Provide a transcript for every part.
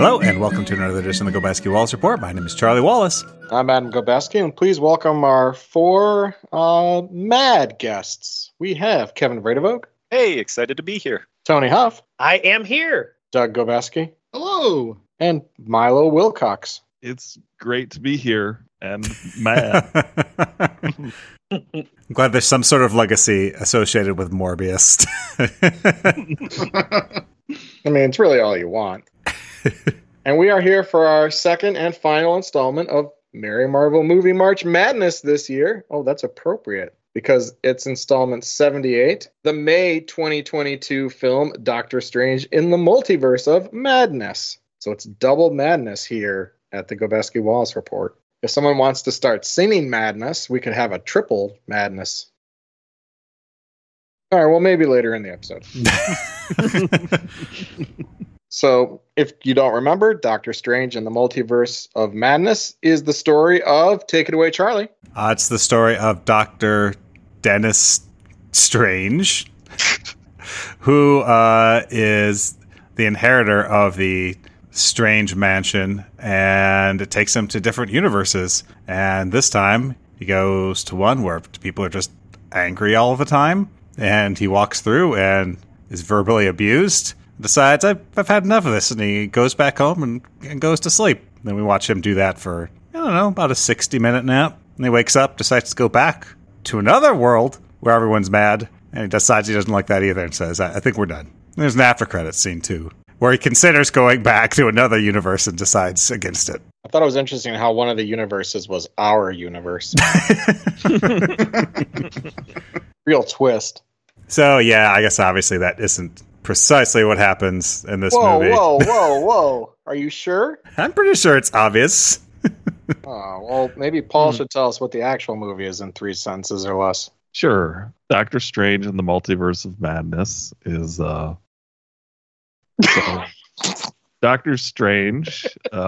Hello, and welcome to another edition of the Gobeski Wallace Report. My name is Charlie Wallace. I'm Adam Gobeski, and please welcome our four mad guests. We have Kevin Vredevoog. Hey, excited to be here. Tony Huff. I am here. Doug Gobeski. Hello. And Milo Wilcox. It's great to be here and mad. I'm glad there's some sort of legacy associated with Morbius. I mean, it's really all you want. And we are here for our second and final installment of Merry Marvel Movie March Madness this year. Oh, that's appropriate because it's installment 78. The May 2022 film Doctor Strange in the Multiverse of Madness. So it's double madness here at the Gobeski Wallace Report. If someone wants to start singing madness, we could have a triple madness. All right, well, maybe later in the episode. So, if you don't remember, Doctor Strange and the Multiverse of Madness is the story of, take it away, Charlie. It's the story of Dr. Dennis Strange, who is the inheritor of the Strange Mansion, and it takes him to different universes. And this time, he goes to one where people are just angry all the time, and he walks through and is verbally abused. Decides, I've had enough of this, and he goes back home and goes to sleep. Then we watch him do that for, I don't know, about a 60-minute nap. And he wakes up, decides to go back to another world where everyone's mad, and he decides he doesn't like that either and says, I think we're done. And there's an after-credits scene, too, where he considers going back to another universe and decides against it. I thought it was interesting how one of the universes was our universe. Real twist. So, yeah, I guess obviously that isn't precisely what happens in this movie. Whoa. Are you sure? I'm pretty sure it's obvious. Oh, well, maybe Paul should tell us what the actual movie is in 3 sentences or less. Sure. Doctor Strange and the Multiverse of Madness is Doctor Strange.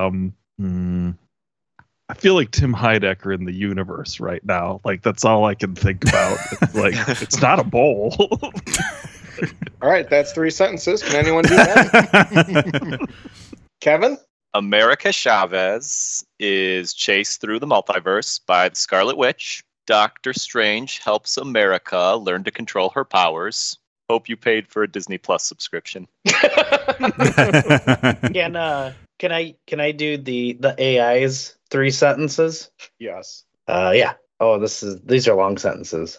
I feel like Tim Heidecker in the universe right now. Like, that's all I can think about. It's like, it's not a bowl. All right, that's 3 sentences. Can anyone do that? Kevin? America Chavez is chased through the multiverse by the Scarlet Witch. Doctor Strange helps America learn to control her powers. Hope you paid for a Disney Plus subscription. Can I do the AI's 3 sentences? Yes. Yeah. Oh, these are long sentences.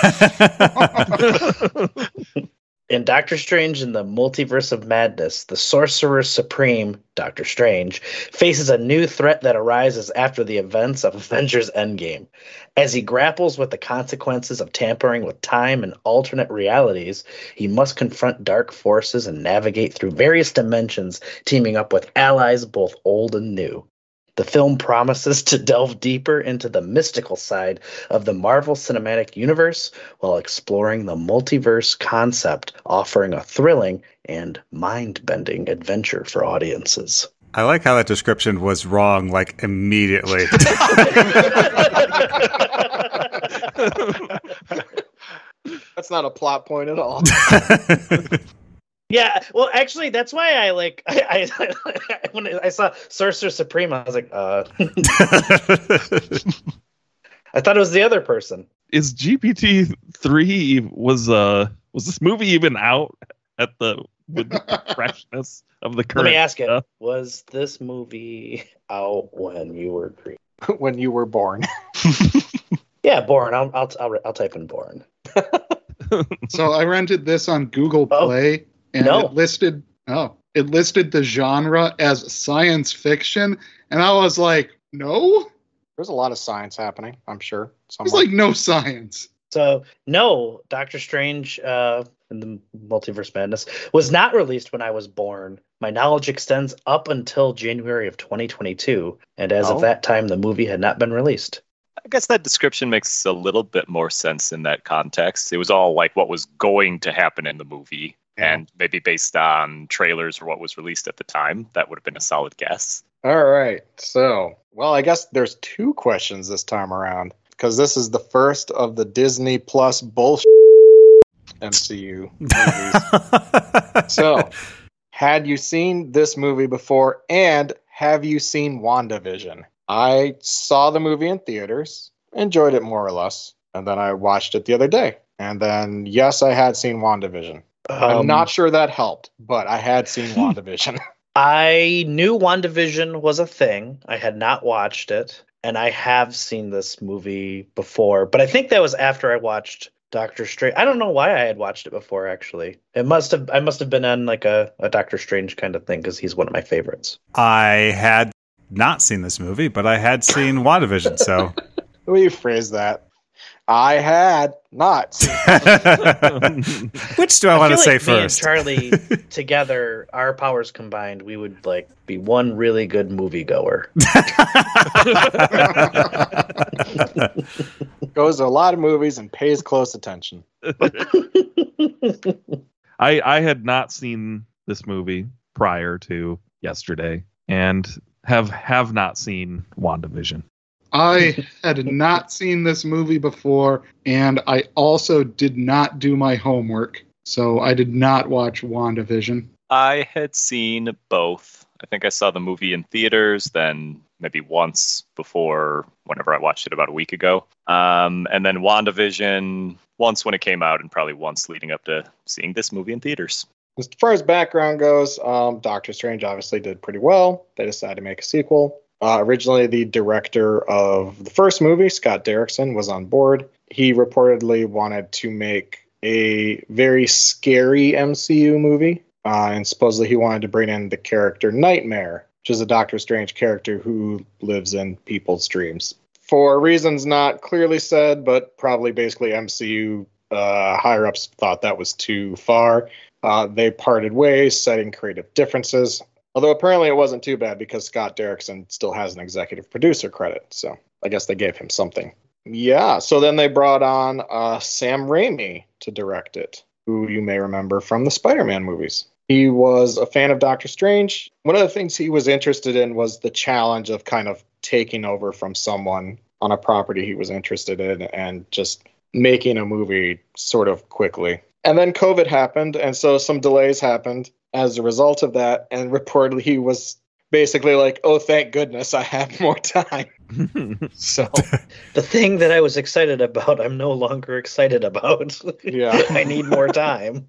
In Doctor Strange in the Multiverse of Madness, the Sorcerer Supreme, Doctor Strange, faces a new threat that arises after the events of Avengers Endgame. As he grapples with the consequences of tampering with time and alternate realities, he must confront dark forces and navigate through various dimensions, teaming up with allies both old and new. The film promises to delve deeper into the mystical side of the Marvel Cinematic Universe while exploring the multiverse concept, offering a thrilling and mind-bending adventure for audiences. I like how that description was wrong, like, immediately. That's not a plot point at all. Yeah, well, actually, that's why I when I saw Sorcerer Supreme, I was like, I thought it was the other person. Is GPT-3 was this movie even out with the freshness of the current? Let me ask it: was this movie out when you were green? When you were born? Yeah, born. I'll type in born. So I rented this on Google Play. And it listed the genre as science fiction, and I was like, no? There's a lot of science happening, I'm sure. There's like no science. So, no, Doctor Strange in the Multiverse Madness was not released when I was born. My knowledge extends up until January of 2022, and as of that time, the movie had not been released. I guess that description makes a little bit more sense in that context. It was all like what was going to happen in the movie. And maybe based on trailers or what was released at the time, that would have been a solid guess. All right. So, well, I guess there's 2 questions this time around, because this is the first of the Disney Plus bullshit MCU movies. So, had you seen this movie before, and have you seen WandaVision? I saw the movie in theaters, enjoyed it more or less, and then I watched it the other day. And then, yes, I had seen WandaVision. I'm not sure that helped, but I had seen WandaVision. I knew WandaVision was a thing. I had not watched it, and I have seen this movie before, but I think that was after I watched Doctor Strange. I don't know why I had watched it before, actually. I must have been on like a Doctor Strange kind of thing because he's one of my favorites. I had not seen this movie, but I had seen WandaVision, so. The way you phrase that. I had not seen Which do I want to say me first? And Charlie together, our powers combined, we would like be one really good moviegoer. Goes to a lot of movies and pays close attention. I had not seen this movie prior to yesterday, and have not seen WandaVision. I had not seen this movie before, and I also did not do my homework, so I did not watch WandaVision. I had seen both. I think I saw the movie in theaters, then maybe once before, whenever I watched it about a week ago. And then WandaVision once when it came out, and probably once leading up to seeing this movie in theaters. As far as background goes, Doctor Strange obviously did pretty well. They decided to make a sequel. Originally, the director of the first movie, Scott Derrickson, was on board. He reportedly wanted to make a very scary MCU movie. And supposedly he wanted to bring in the character Nightmare, which is a Doctor Strange character who lives in people's dreams. For reasons not clearly said, but probably basically MCU higher-ups thought that was too far. They parted ways, citing creative differences. Although apparently it wasn't too bad because Scott Derrickson still has an executive producer credit. So I guess they gave him something. Yeah, so then they brought on Sam Raimi to direct it, who you may remember from the Spider-Man movies. He was a fan of Doctor Strange. One of the things he was interested in was the challenge of kind of taking over from someone on a property he was interested in and just making a movie sort of quickly. And then COVID happened, and so some delays happened as a result of that, and reportedly he was basically like, oh, thank goodness I have more time. So the thing that I was excited about, I'm no longer excited about. Yeah. I need more time.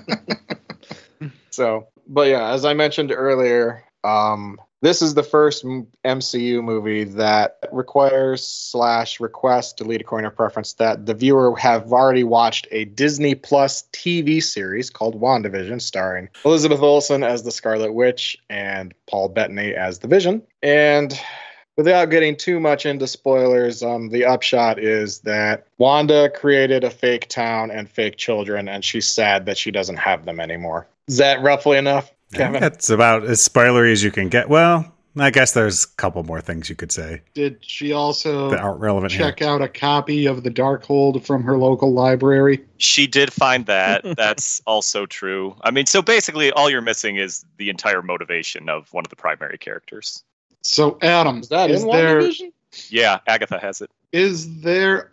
So, but yeah, as I mentioned earlier, this is the first MCU movie that requires/requests, delete according to preference, that the viewer have already watched a Disney Plus TV series called WandaVision, starring Elizabeth Olsen as the Scarlet Witch and Paul Bettany as the Vision. And without getting too much into spoilers, the upshot is that Wanda created a fake town and fake children, and she's sad that she doesn't have them anymore. Is that roughly enough, Kevin? That's about as spoilery as you can get. Well, I guess there's a couple more things you could say. Did she also that aren't relevant check out a copy of The Darkhold from her local library? She did find that. That's also true. I mean, so basically all you're missing is the entire motivation of one of the primary characters. So, Adam, is that in WandaVision? Yeah, Agatha has it. Is there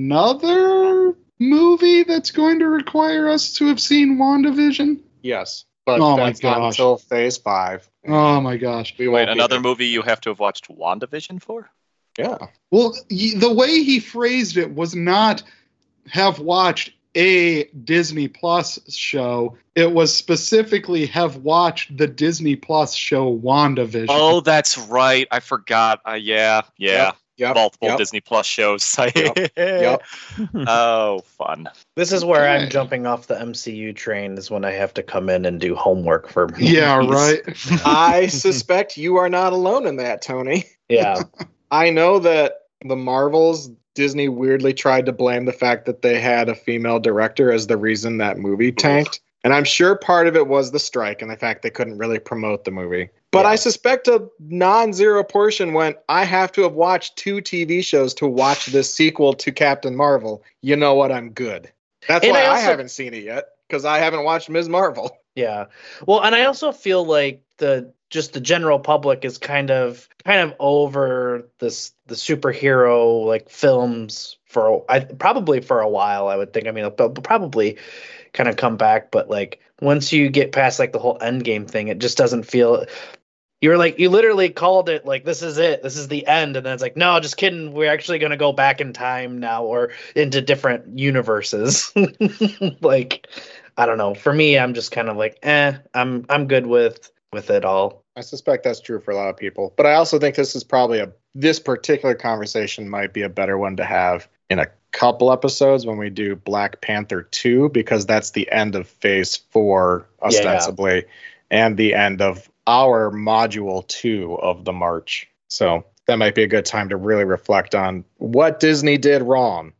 another movie that's going to require us to have seen WandaVision? Yes, but that's not until Phase 5. Oh my gosh. Wait, another movie you have to have watched WandaVision for? Yeah. Well, the way he phrased it was not have watched a Disney Plus show. It was specifically have watched the Disney Plus show WandaVision. Oh, that's right. I forgot. Yeah. Yep. Multiple Disney Plus shows. Yep. Oh, fun. This is where I'm jumping off the MCU train, is when I have to come in and do homework for movies. Yeah, right. I suspect you are not alone in that, Tony. Yeah. I know that the Marvels, Disney weirdly tried to blame the fact that they had a female director as the reason that movie tanked. And I'm sure part of it was the strike and the fact they couldn't really promote the movie. But I suspect a non-zero portion went, I have to have watched 2 TV shows to watch this sequel to Captain Marvel. You know what? I'm good. That's why I haven't seen it yet, because I haven't watched Ms. Marvel. Yeah. Well, and I also feel like the just the general public is kind of over the superhero like films probably for a while, I would think. I mean, they'll probably kind of come back, but like once you get past like the whole Endgame thing, it just doesn't feel. You literally called it like, this is it, this is the end, and then it's like, no, just kidding, we're actually going to go back in time now or into different universes. Like, I don't know. For me, I'm just kind of like, I'm good with it all. I suspect that's true for a lot of people, but I also think this is probably this particular conversation might be a better one to have in a couple episodes when we do Black Panther 2, because that's the end of Phase 4 ostensibly, and the end of our module 2 of the March. So that might be a good time to really reflect on what Disney did wrong.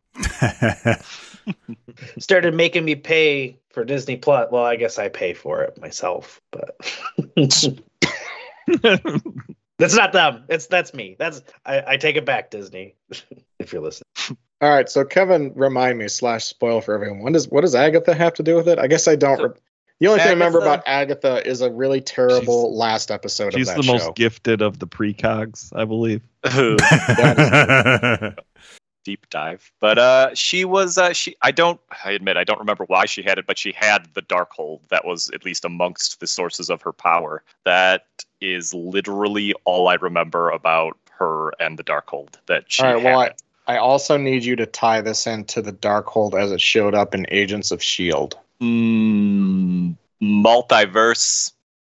Started making me pay for Disney Plus. Well, I guess I pay for it myself, but that's not them. That's me. I take it back, Disney. If you're listening. All right, so Kevin, remind me / spoil for everyone. What does Agatha have to do with it? I guess I don't. The only thing I remember about Agatha is a really terrible last episode of that show. She's the most gifted of the precogs, I believe. Deep dive. But she was, I admit, I don't remember why she had it, but she had the Darkhold that was at least amongst the sources of her power. That is literally all I remember about her and the Darkhold that she had. Well, I also need you to tie this into the Darkhold as it showed up in Agents of S.H.I.E.L.D. Multiverse.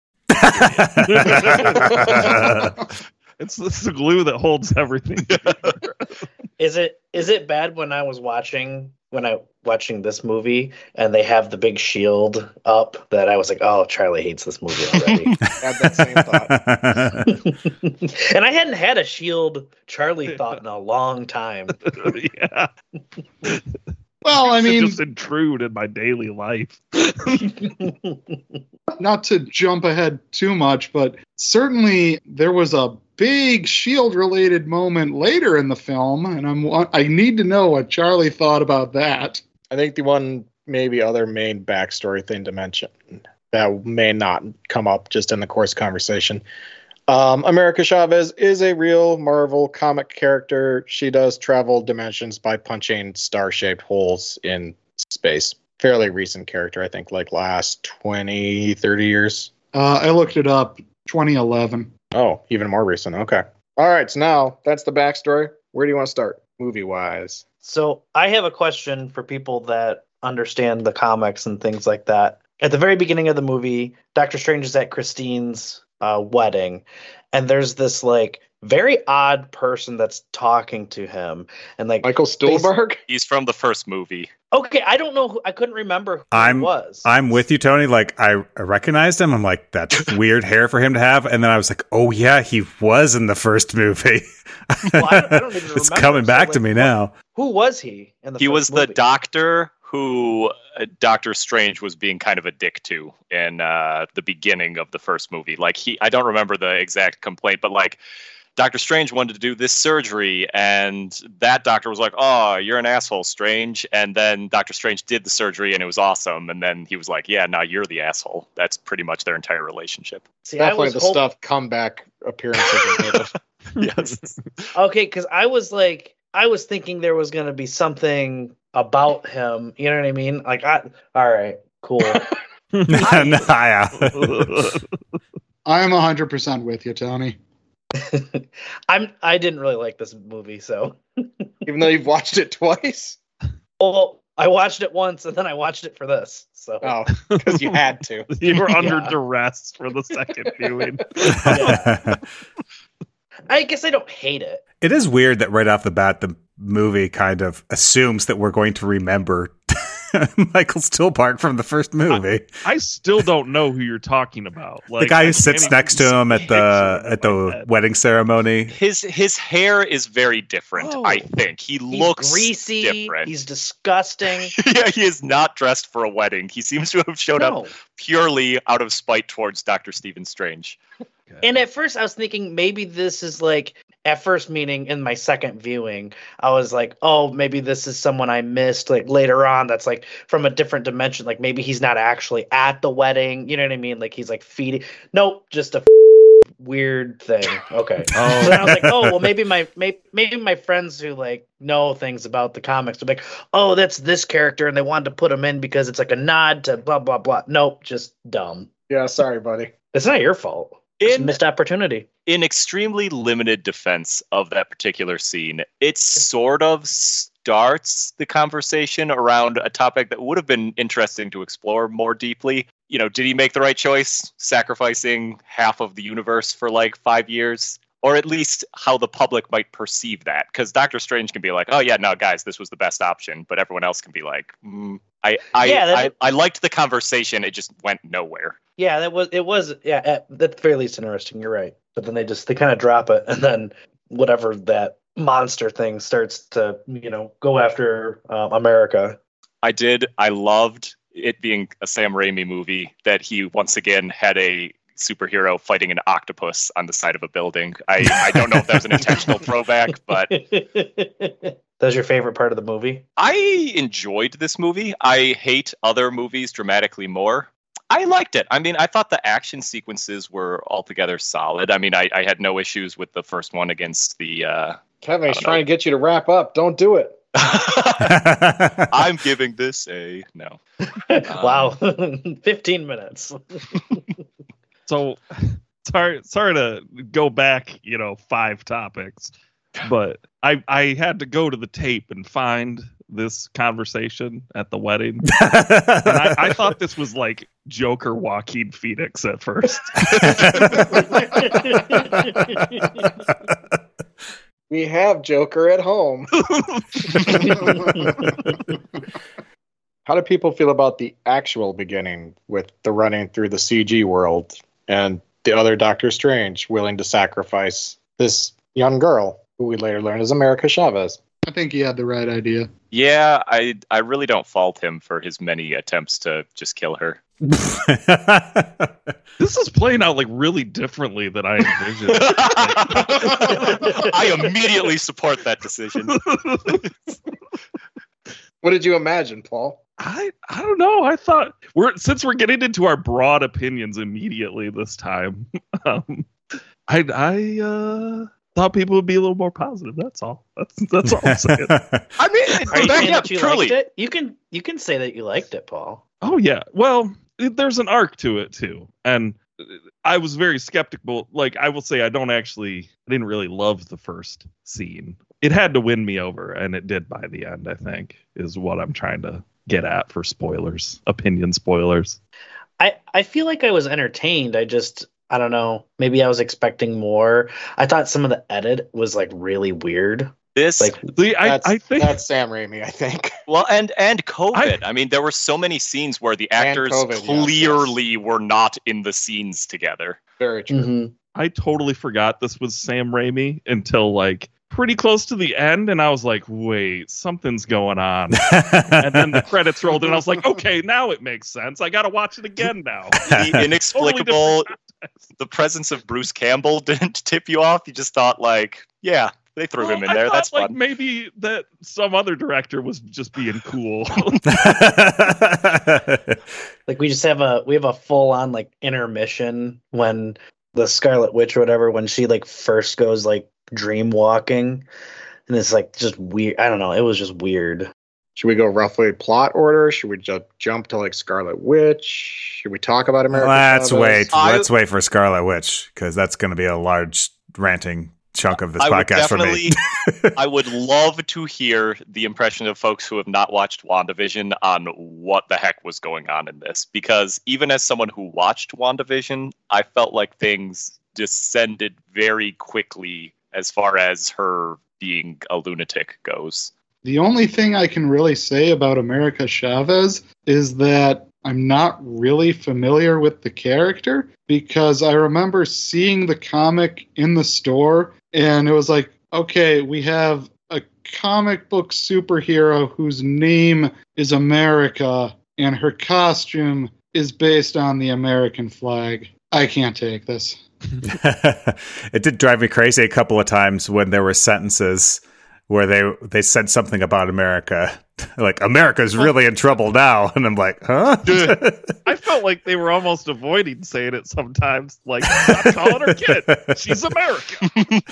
It's the glue that holds everything together. Is it bad when I was watching this movie and they have the big shield up that I was like, oh, Charlie hates this movie already. I had that same thought. And I hadn't had a shield Charlie thought in a long time. Yeah. Well, I mean, just intrude in my daily life. Not to jump ahead too much, but certainly there was a big Shield related moment later in the film, and I need to know what Charlie thought about that. I think the one maybe other main backstory thing to mention that may not come up just in the course conversation. America Chavez is a real Marvel comic character. She does travel dimensions by punching star-shaped holes in space. Fairly recent character, I think, like last 20, 30 years. I looked it up, 2011. Oh, even more recent. Okay. All right, so now that's the backstory. Where do you want to start, movie-wise? So I have a question for people that understand the comics and things like that. At the very beginning of the movie, Doctor Strange is at Christine's wedding, and there's this like very odd person that's talking to him, and like Michael Stuhlbarg. He's from the first movie. Okay, I don't know. I couldn't remember who he was. I'm with you, Tony. Like I recognized him. I'm like, that's weird hair for him to have, and then I was like, oh yeah, he was in the first movie. Well, I don't even remember. It's coming back to me now. Who was he in the? He was movie? the doctor who Doctor Strange was being kind of a dick to in the beginning of the first movie. Like I don't remember the exact complaint, but like Doctor Strange wanted to do this surgery, and that doctor was like, "Oh, you're an asshole, Strange." And then Doctor Strange did the surgery, and it was awesome. And then he was like, "Yeah, now you're the asshole." That's pretty much their entire relationship. See, definitely the stuff comeback appearances. Yes. Okay, because I was thinking there was going to be something about him. You know what I mean? Like, all right, cool. Yeah. I'm 100% with you, Tony. I didn't really like this movie, so Even though you've watched it twice. well, I watched it once and then I watched it for this. So because you had to. You were under duress for the second viewing. Yeah. I guess I don't hate it. It is weird that right off the bat, the movie kind of assumes that we're going to remember Michael Stuhlbarg from the first movie. I still don't know who you're talking about. Like, the guy who sits next to him at the wedding ceremony. His hair is very different. I think he looks greasy. different. He's disgusting. Yeah, he is not dressed for a wedding. He seems to have showed up purely out of spite towards Dr. Stephen Strange. And at first I was thinking maybe this is like, at first meaning in my second viewing, I was like, oh, maybe this is someone I missed like later on that's like from a different dimension. Like maybe he's not actually at the wedding. You know what I mean? Like he's like feeding. Nope, just a weird thing. Okay. Oh. So then I was like, oh well, maybe my friends who like know things about the comics are like, oh, that's this character, and they wanted to put him in because it's like a nod to blah blah blah. Nope, just dumb. Yeah, sorry, buddy. It's not your fault. It's a missed opportunity. In extremely limited defense of that particular scene, it sort of starts the conversation around a topic that would have been interesting to explore more deeply. You know, did he make the right choice, sacrificing half of the universe for like 5 years? Or at least how the public might perceive that. Because Doctor Strange can be like, oh yeah, no, guys, this was the best option. But everyone else can be like, I liked the conversation. It just went nowhere. Yeah, it was at the very least interesting. You're right. But then they kind of drop it, and then whatever that monster thing starts to go after America. I loved it being a Sam Raimi movie that he once again had a superhero fighting an octopus on the side of a building. I don't know if that was an intentional throwback, but that's your favorite part of the movie? I enjoyed this movie. I hate other movies dramatically more. I liked it. I mean, I thought the action sequences were altogether solid. I mean, I had no issues with the first one against the... Kevin, he's trying to get you to wrap up. Don't do it. I'm giving this a no. Wow. 15 minutes. So, sorry to go back, 5 topics, but I had to go to the tape and find this conversation at the wedding. And I thought this was like Joker Joaquin Phoenix at first. We have Joker at home. How do people feel about the actual beginning with the running through the CG world and the other Doctor Strange willing to sacrifice this young girl who we later learn is America Chavez? I think he had the right idea. Yeah, I really don't fault him for his many attempts to just kill her. This is playing out like really differently than I envisioned. I immediately support that decision. What did you imagine, Paul? I don't know. I thought since we're getting into our broad opinions immediately this time, I thought people would be a little more positive. That's all. That's all I'm saying. I mean, are you saying that you liked it? You can say that you liked it, Paul. Oh yeah. Well, there's an arc to it too, and I was very skeptical. Like, I will say, I didn't really love the first scene. It had to win me over, and it did by the end, I think, is what I'm trying to get at for spoilers, opinion spoilers. I feel like I was entertained. I don't know. Maybe I was expecting more. I thought some of the edit was like really weird. I think that's Sam Raimi, I think. Well, and COVID. I mean, there were so many scenes where the actors clearly were not in the scenes together. Very true. Mm-hmm. I totally forgot this was Sam Raimi until like pretty close to the end, and I was like, wait, something's going on. And then the credits rolled, and I was like, okay, now it makes sense. I gotta watch it again now. The inexplicable, the presence of Bruce Campbell didn't tip you off. You just thought like, yeah, they threw him in there. That's like fun. Maybe that some other director was just being cool. Like we have a full on like intermission when the Scarlet Witch or whatever, when she like first goes like dream walking, and it's like just weird. I don't know. It was just weird. Should we go roughly plot order? Should we jump to like Scarlet Witch? Should we talk about America? Let's wait for Scarlet Witch, because that's going to be a large ranting chunk of this podcast for me. I would love to hear the impression of folks who have not watched WandaVision on what the heck was going on in this, because even as someone who watched WandaVision, I felt like things descended very quickly as far as her being a lunatic goes. The only thing I can really say about America Chavez is that I'm not really familiar with the character, because I remember seeing the comic in the store and it was like, okay, we have a comic book superhero whose name is America and her costume is based on the American flag. I can't take this. It did drive me crazy a couple of times when there were sentences where they said something about America like, America's really in trouble now. And I'm like, huh? I felt like they were almost avoiding saying it sometimes. Like, stop calling her kid. She's America.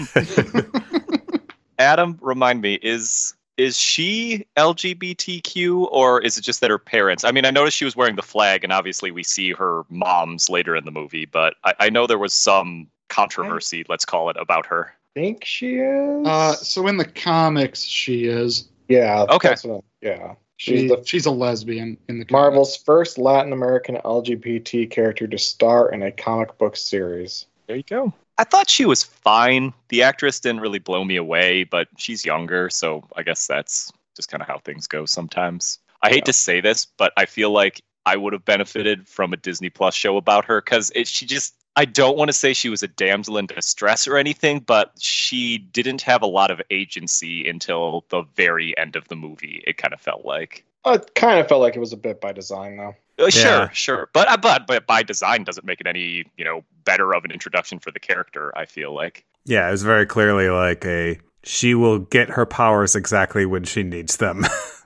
Adam, remind me, is she LGBTQ, or is it just that her parents? I mean, I noticed she was wearing the flag, and obviously we see her moms later in the movie, but I know there was some controversy, let's call it, about her. Think she is? So in the comics, she is. Yeah. Okay. Yeah. She's a lesbian in the comics. Marvel's first Latin American LGBT character to star in a comic book series. There you go. I thought she was fine. The actress didn't really blow me away, but she's younger, so I guess that's just kind of how things go sometimes. I hate to say this, but I feel like I would have benefited from a Disney Plus show about her, because I don't want to say she was a damsel in distress or anything, but she didn't have a lot of agency until the very end of the movie, it kind of felt like. It kind of felt like it was a bit by design, though. Sure. But by design doesn't make it any, better of an introduction for the character, I feel like. Yeah, it was very clearly like she will get her powers exactly when she needs them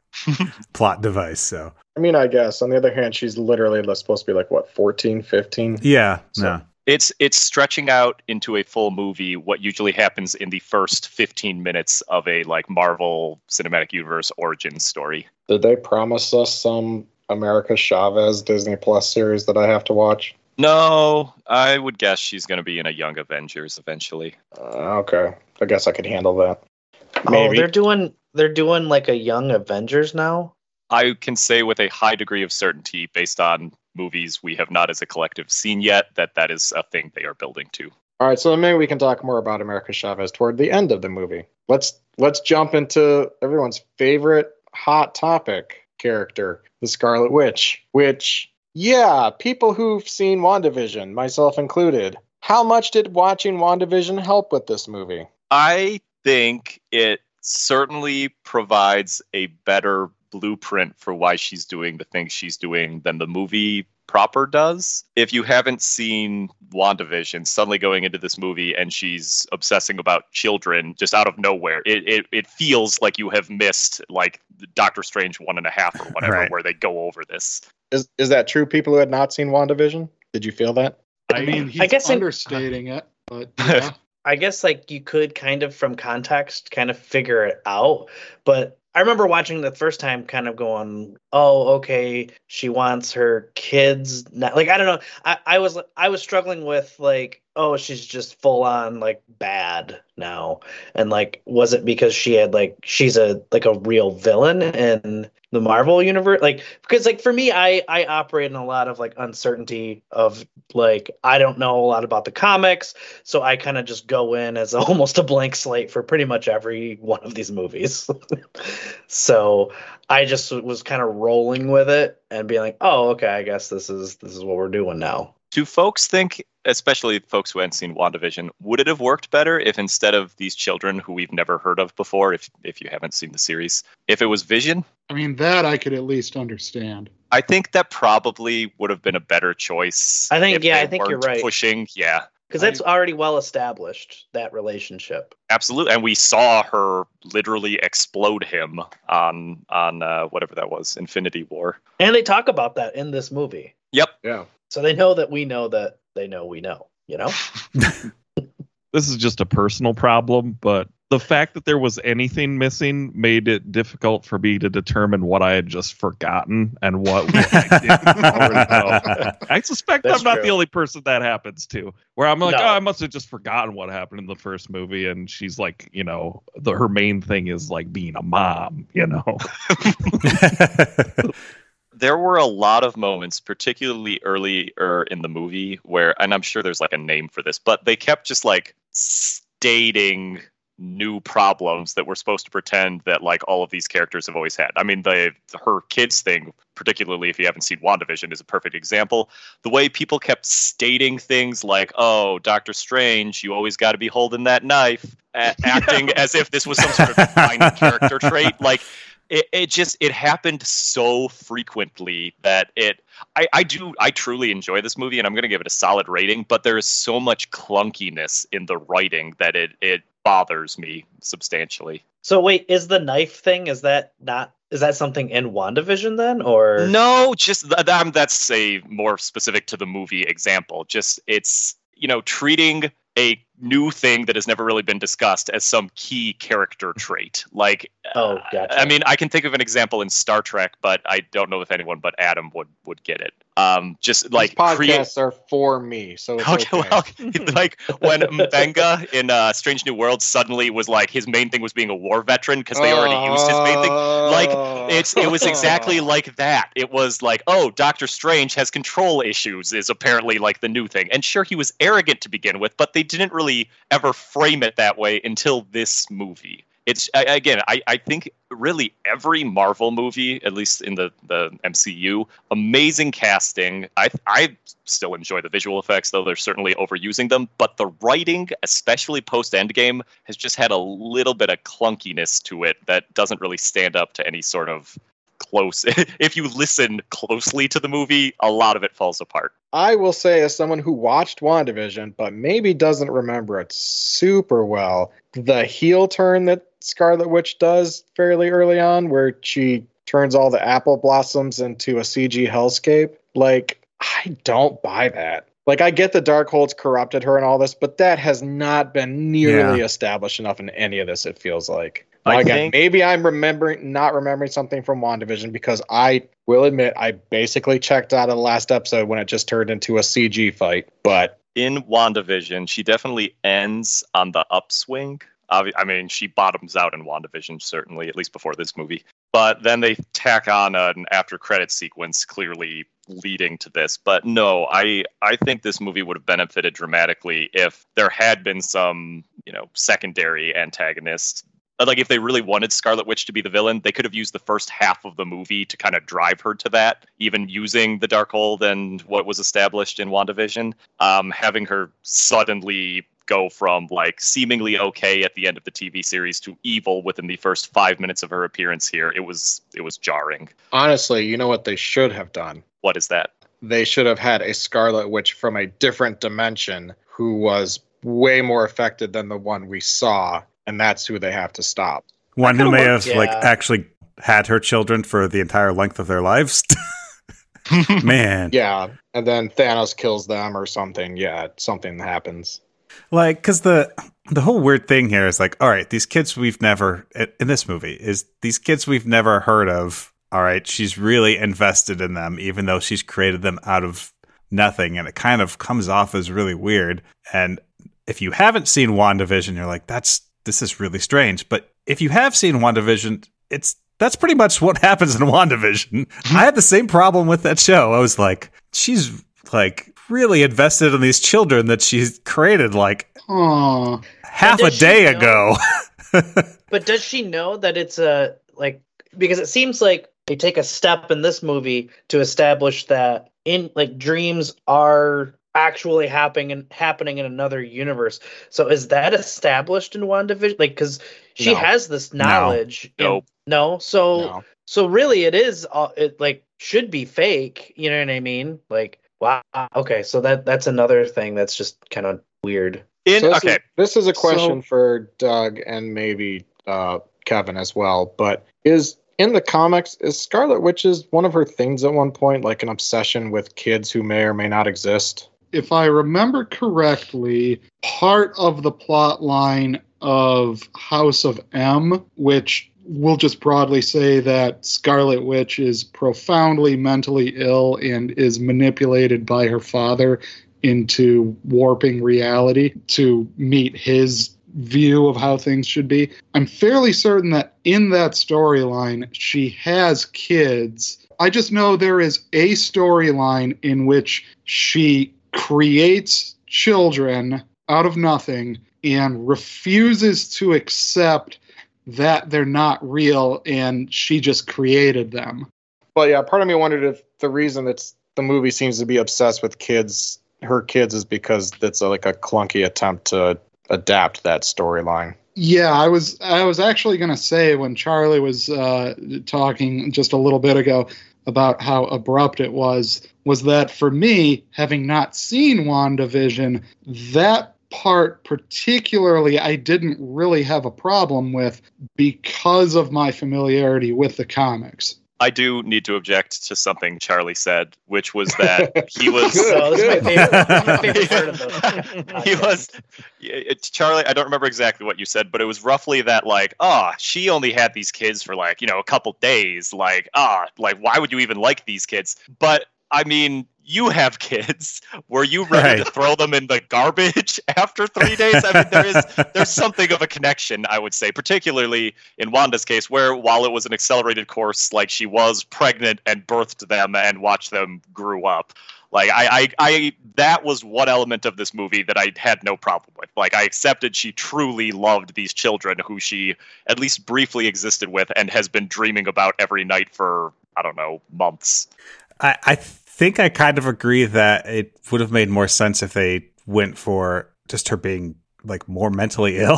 plot device, so. I mean, I guess. On the other hand, she's literally supposed to be 14, 15? Yeah, So- no. It's stretching out into a full movie what usually happens in the first 15 minutes of a Marvel Cinematic Universe origin story. Did they promise us some America Chavez Disney Plus series that I have to watch? No, I would guess she's going to be in a Young Avengers eventually. Okay. I guess I could handle that. Maybe. Oh, they're doing like a Young Avengers now? I can say with a high degree of certainty, based on movies we have not as a collective seen yet, that is a thing they are building to. All right, so maybe we can talk more about America Chavez toward the end of the movie. Let's jump into everyone's favorite hot topic character, the Scarlet Witch, which, yeah, people who've seen WandaVision, myself included, how much did watching WandaVision help with this movie? I think it certainly provides a better blueprint for why she's doing the things she's doing than the movie proper does. If you haven't seen WandaVision, suddenly going into this movie and she's obsessing about children just out of nowhere, it feels like you have missed Doctor Strange 1.5 or whatever, Right. where they go over this. Is that true, people who had not seen WandaVision? Did you feel that? I mean, he's I guess understating it, but yeah. I guess you could kind of from context kind of figure it out, but I remember watching the first time kind of going, oh, okay, she wants her kids. Not, I don't know. I was struggling with oh, she's just full on bad now. And was it because she had she's a real villain in the Marvel universe? Because for me, I operate in a lot of uncertainty of I don't know a lot about the comics. So I kind of just go in as almost a blank slate for pretty much every one of these movies. So I just was kind of rolling with it and being like, oh, okay, I guess this is what we're doing now. Do folks think, especially folks who hadn't seen WandaVision, would it have worked better if instead of these children who we've never heard of before, if you haven't seen the series, if it was Vision? I mean, that I could at least understand. I think that probably would have been a better choice. I think if they you're weren't right. Pushing, yeah. Because that's already well established, that relationship. Absolutely. And we saw her literally explode him on whatever that was, Infinity War. And they talk about that in this movie. Yep. Yeah. So they know that we know that they know we know, This is just a personal problem, but the fact that there was anything missing made it difficult for me to determine what I had just forgotten and what I didn't already know. I suspect That's I'm not true. the only person that happens to. Where I'm like, No. oh, I must have just forgotten what happened in the first movie, and she's her main thing is being a mom, There were a lot of moments, particularly earlier in the movie, where, and I'm sure there's a name for this, but they kept just stating new problems that we're supposed to pretend that all of these characters have always had. I mean, her kids thing, particularly if you haven't seen WandaVision, is a perfect example. The way people kept stating things like, oh, Doctor Strange, you always got to be holding that knife, acting as if this was some sort of defining character trait. It happened so frequently that I truly enjoy this movie, and I'm going to give it a solid rating, but there is so much clunkiness in the writing that it bothers me substantially. So wait, is the knife thing, is that something in WandaVision then, or No, just that's a more specific to the movie example. Just it's, treating a new thing that has never really been discussed as some key character trait. Like, Oh, gotcha. I mean, I can think of an example in Star Trek, but I don't know if anyone but Adam would get it. Just like These podcasts are for me, so it's Okay, okay. well, like when Mbenga in Strange New World suddenly was like his main thing was being a war veteran because they already used his main thing. Like it was exactly like that. It was like, oh, Doctor Strange has control issues is apparently like the new thing. And sure, he was arrogant to begin with, but they didn't really ever frame it that way until this movie. It's again, I think really every Marvel movie, at least in the MCU, amazing casting. I still enjoy the visual effects, though they're certainly overusing them. But the writing, especially post Endgame, has just had a little bit of clunkiness to it that doesn't really stand up to any sort of close. If you listen closely to the movie, a lot of it falls apart. I will say, as someone who watched WandaVision, but maybe doesn't remember it super well, the heel turn that Scarlet Witch does fairly early on, where she turns all the apple blossoms into a CG hellscape, like, I don't buy that. Like, I get the Darkhold's corrupted her and all this, but that has not been nearly established enough in any of this, it feels like. Now, again, maybe I'm not remembering something from WandaVision, because I will admit I basically checked out of the last episode when it just turned into a CG fight. But in WandaVision, she definitely ends on the upswing. I mean, she bottoms out in WandaVision, certainly, at least before this movie. But then they tack on an after-credit sequence clearly leading to this. But no, I think this movie would have benefited dramatically if there had been some, secondary antagonist. Like, if they really wanted Scarlet Witch to be the villain, they could have used the first half of the movie to kind of drive her to that, even using the Darkhold and what was established in WandaVision. Having her suddenly go from, like, seemingly okay at the end of the TV series to evil within the first 5 minutes of her appearance here, it was jarring. honestly, you know what they should have done? What is that? They should have had a Scarlet Witch from a different dimension who was way more affected than the one we saw. And that's who they have to stop. One who may have yeah. actually had her children for the entire length of their lives. Man. Yeah. And then Thanos kills them or something. Yeah, something happens. Like, because the whole weird thing here is like, all right, these kids we've never, in this movie, is these kids we've never heard of. All right, she's really invested in them, even though she's created them out of nothing. And it kind of comes off as really weird. And if you haven't seen WandaVision, you're like, this is really strange. But if you have seen WandaVision, that's pretty much what happens in WandaVision. I had the same problem with that show. I was like, she's like really invested in these children that she's created like half a day ago. But does she know that it's because it seems like they take a step in this movie to establish that dreams are actually happening in another universe. So is that established in WandaVision? Like, because she has this knowledge. No. So really, it is. It should be fake. You know what I mean? Like, wow. Okay, so that's another thing that's just kind of weird. This is a question for Doug and maybe Kevin as well. But in the comics, is Scarlet Witch's one of her things at one point like an obsession with kids who may or may not exist? If I remember correctly, part of the plot line of House of M, which we'll just broadly say that Scarlet Witch is profoundly mentally ill and is manipulated by her father into warping reality to meet his view of how things should be. I'm fairly certain that in that storyline, she has kids. I just know there is a storyline in which she creates children out of nothing and refuses to accept that they're not real and she just created them. Well, yeah, part of me wondered if the reason that the movie seems to be obsessed with her kids, is because it's a clunky attempt to adapt that storyline. Yeah, I was actually going to say, when Charlie was talking just a little bit ago about how abrupt it was that for me, having not seen WandaVision, that part particularly I didn't really have a problem with because of my familiarity with the comics. I do need to object to something Charlie said, which was that he was. So this is my favorite part of the He was Charlie. I don't remember exactly what you said, but it was roughly that she only had these kids for a couple days. Like why would you even like these kids? But I mean, you have kids. Were you ready to throw them in the garbage after 3 days? I mean, there's something of a connection, I would say, particularly in Wanda's case, where while it was an accelerated course, she was pregnant and birthed them and watched them grew up. That was one element of this movie that I had no problem with. I accepted she truly loved these children who she at least briefly existed with and has been dreaming about every night for, I don't know, months. I think I kind of agree that it would have made more sense if they went for just her being more mentally ill.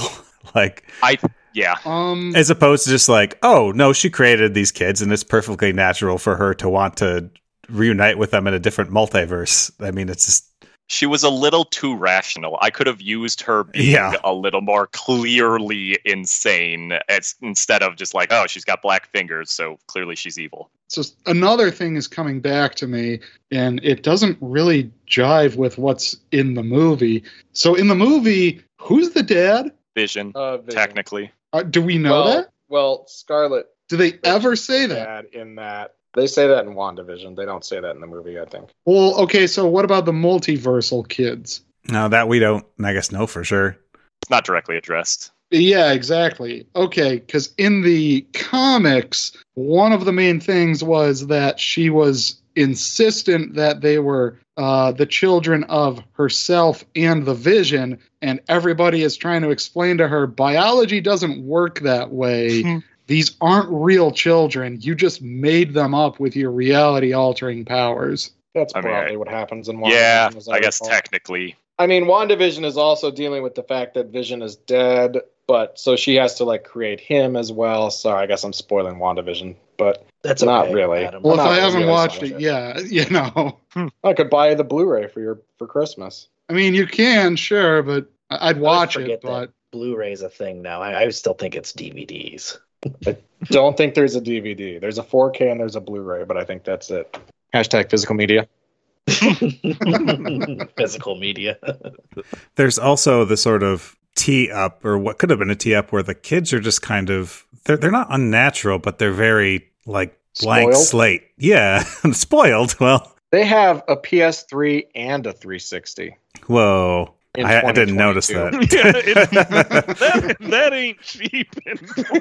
As opposed to just oh no, she created these kids and it's perfectly natural for her to want to reunite with them in a different multiverse. I mean, it's just... She was a little too rational. I could have used her being a little more clearly insane instead of just she's got black fingers, so clearly she's evil. So another thing is coming back to me, and it doesn't really jive with what's in the movie. So in the movie, who's the dad? Vision. Technically. Do we know that? Well, Scarlet. Do they ever say that? Dad in that. They say that in WandaVision. They don't say that in the movie, I think. Well, okay, so what about the multiversal kids? No, that we don't, I guess, know for sure. It's not directly addressed. Yeah, exactly. Okay, because in the comics, one of the main things was that she was insistent that they were the children of herself and the Vision, and everybody is trying to explain to her, biology doesn't work that way. These aren't real children. You just made them up with your reality-altering powers. That's probably what happens in WandaVision. Yeah, I guess technically. I mean, WandaVision is also dealing with the fact that Vision is dead, but so she has to create him as well. Sorry, I guess I'm spoiling WandaVision, but that's not okay, really. Adam. Well, if I haven't watched it, I could buy the Blu-ray for Christmas. I mean, you can, sure, but I'd watch it. But Blu-ray's a thing now. I still think it's DVDs. I don't think there's a DVD. There's a 4K and there's a Blu-ray, but I think that's it. # physical media. Physical media. There's also the sort of tee-up, or what could have been a tee-up, where the kids are just kind of... They're not unnatural, but they're very, blank Spoiled? slate. Yeah, spoiled. Well... They have a PS3 and a 360. Whoa. I didn't notice that. That ain't cheap in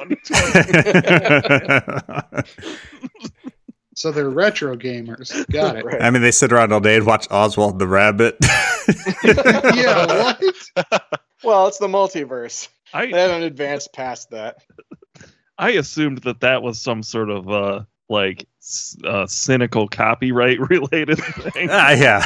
2020. So they're retro gamers. Got it. Right. I mean, they sit around all day and watch Oswald the Rabbit. Yeah, what? Well, it's the multiverse. I They haven't advanced past that. assumed that was some sort of cynical copyright related thing. Yeah.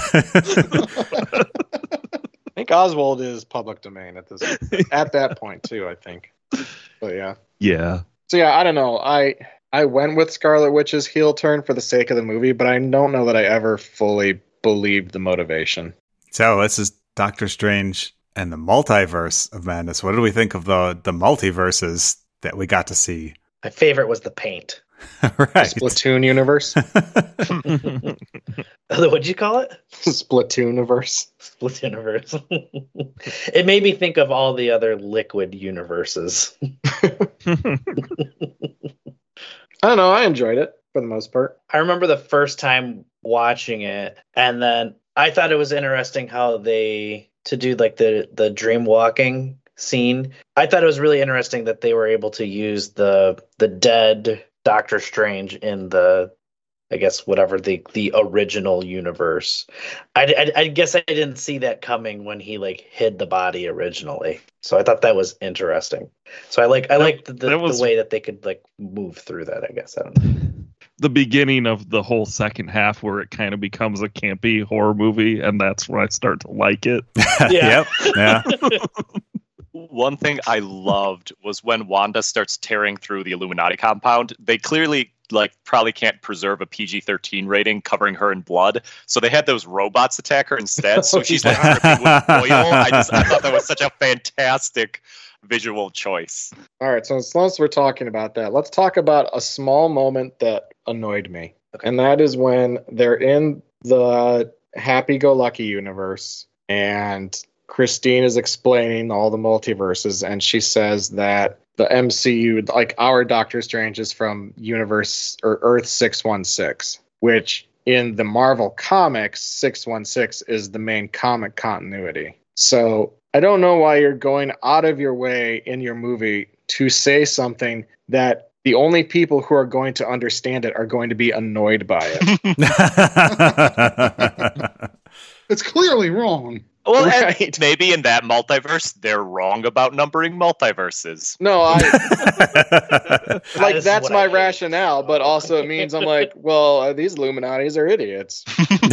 I think Oswald is public domain at that point too, I think. But yeah. Yeah. So yeah, I don't know. I went with Scarlet Witch's heel turn for the sake of the movie, but I don't know that I ever fully believed the motivation. So this is Doctor Strange and the Multiverse of Madness. What do we think of the multiverses that we got to see? My favorite was the paint. Right. Splatoon universe. What'd you call it? Splatooniverse. Splatooniverse. It made me think of all the other liquid universes. I don't know. I enjoyed it for the most part. I remember the first time watching it, and then I thought it was interesting how to do the dream walking scene. I thought it was really interesting that they were able to use the dead Doctor Strange in the, I guess, whatever the original universe. I guess I didn't see that coming when he hid the body originally. So I thought that was interesting. So I liked the way that they could move through that, I guess. I don't know. The beginning of the whole second half where it kind of becomes a campy horror movie, and that's when I start to like it. Yep. Yeah. One thing I loved was when Wanda starts tearing through the Illuminati compound. They clearly like probably can't preserve a PG-13 rating covering her in blood. So they had those robots attack her instead. So she's like dripping with oil. I thought that was such a fantastic visual choice. All right, so since we're talking about that, let's talk about a small moment that annoyed me. And that is when they're in the happy-go-lucky universe and Christine is explaining all the multiverses, and she says that the MCU, like our Doctor Strange, is from universe or Earth 616, which in the Marvel comics, 616 is the main comic continuity. So I don't know why you're going out of your way in your movie to say something that the only people who are going to understand it are going to be annoyed by it. It's clearly wrong. Well, Right. and maybe in that multiverse, they're wrong about numbering multiverses. No, That is that's what my I hate. rationale, but also it means I'm like, well, these Illuminatis are idiots.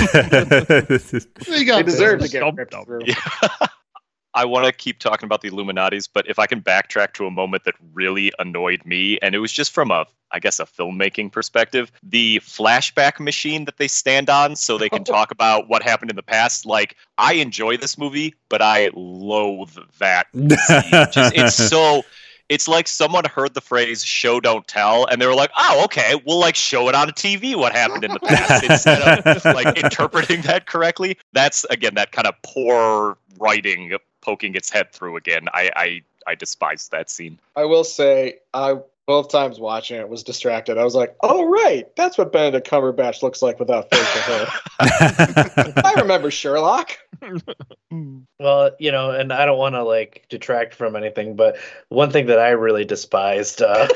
They got They deserve to this. get Dump ripped them. through. I want to keep talking about the Illuminatis, but if I can backtrack to a moment that really annoyed me, and it was just from a filmmaking perspective, the flashback machine that they stand on so they can talk about what happened in the past. Like, I enjoy this movie, but I loathe that scene. It's like someone heard the phrase show don't tell and they were like, oh, okay, we'll like show it on a TV what happened in the past instead of like interpreting that correctly. That's again that kind of poor writing poking its head through again. I despise that scene. I will say, I both times watching it was distracted. I was like, oh, right, that's what Benedict Cumberbatch looks like without facial hair. I remember Sherlock. Well, and I don't want to like detract from anything, but one thing that I really despised Is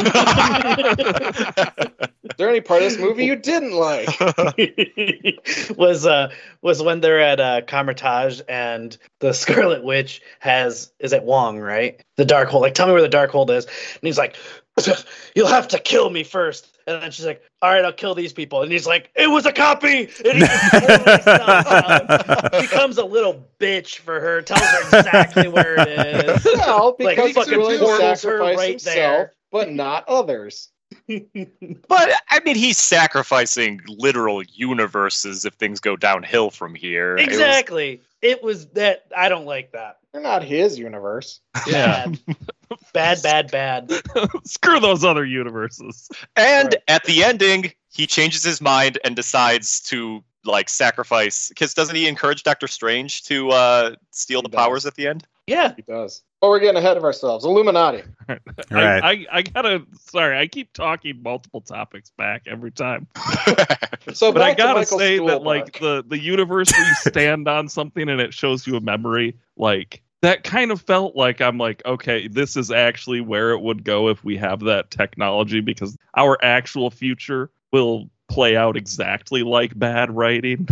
there any part of this movie you didn't like? was when they're at Camertage and the Scarlet Witch is it Wong, right? The Darkhold. Like, tell me where the Darkhold is. And he's like, you'll have to kill me first. And then she's like, all right, I'll kill these people. And he's like, it was a copy. And he just totally stops out, becomes a little bitch for her, tells her exactly where it is. Well, Like, because he's fucking willing to portals her sacrifice right himself, there. but not others. But I mean, he's sacrificing literal universes if things go downhill from here. It was- Exactly. It was that. I don't like that. They're not his universe. Yeah. Bad. Screw those other universes. And Right. at the ending, he changes his mind and decides to like sacrifice. Because doesn't he encourage Doctor Strange to steal the He powers does. at the end? Yeah. He does. But we're getting ahead of ourselves. Illuminati. Right. I gotta. Sorry, I keep talking multiple topics back every time. So But I back to gotta Michael say that like Stuhlbarg. the universe where you stand on something and it shows you a memory, like that kind of felt like I'm like, okay, this is actually where it would go if we have that technology, because our actual future will play out exactly like bad writing.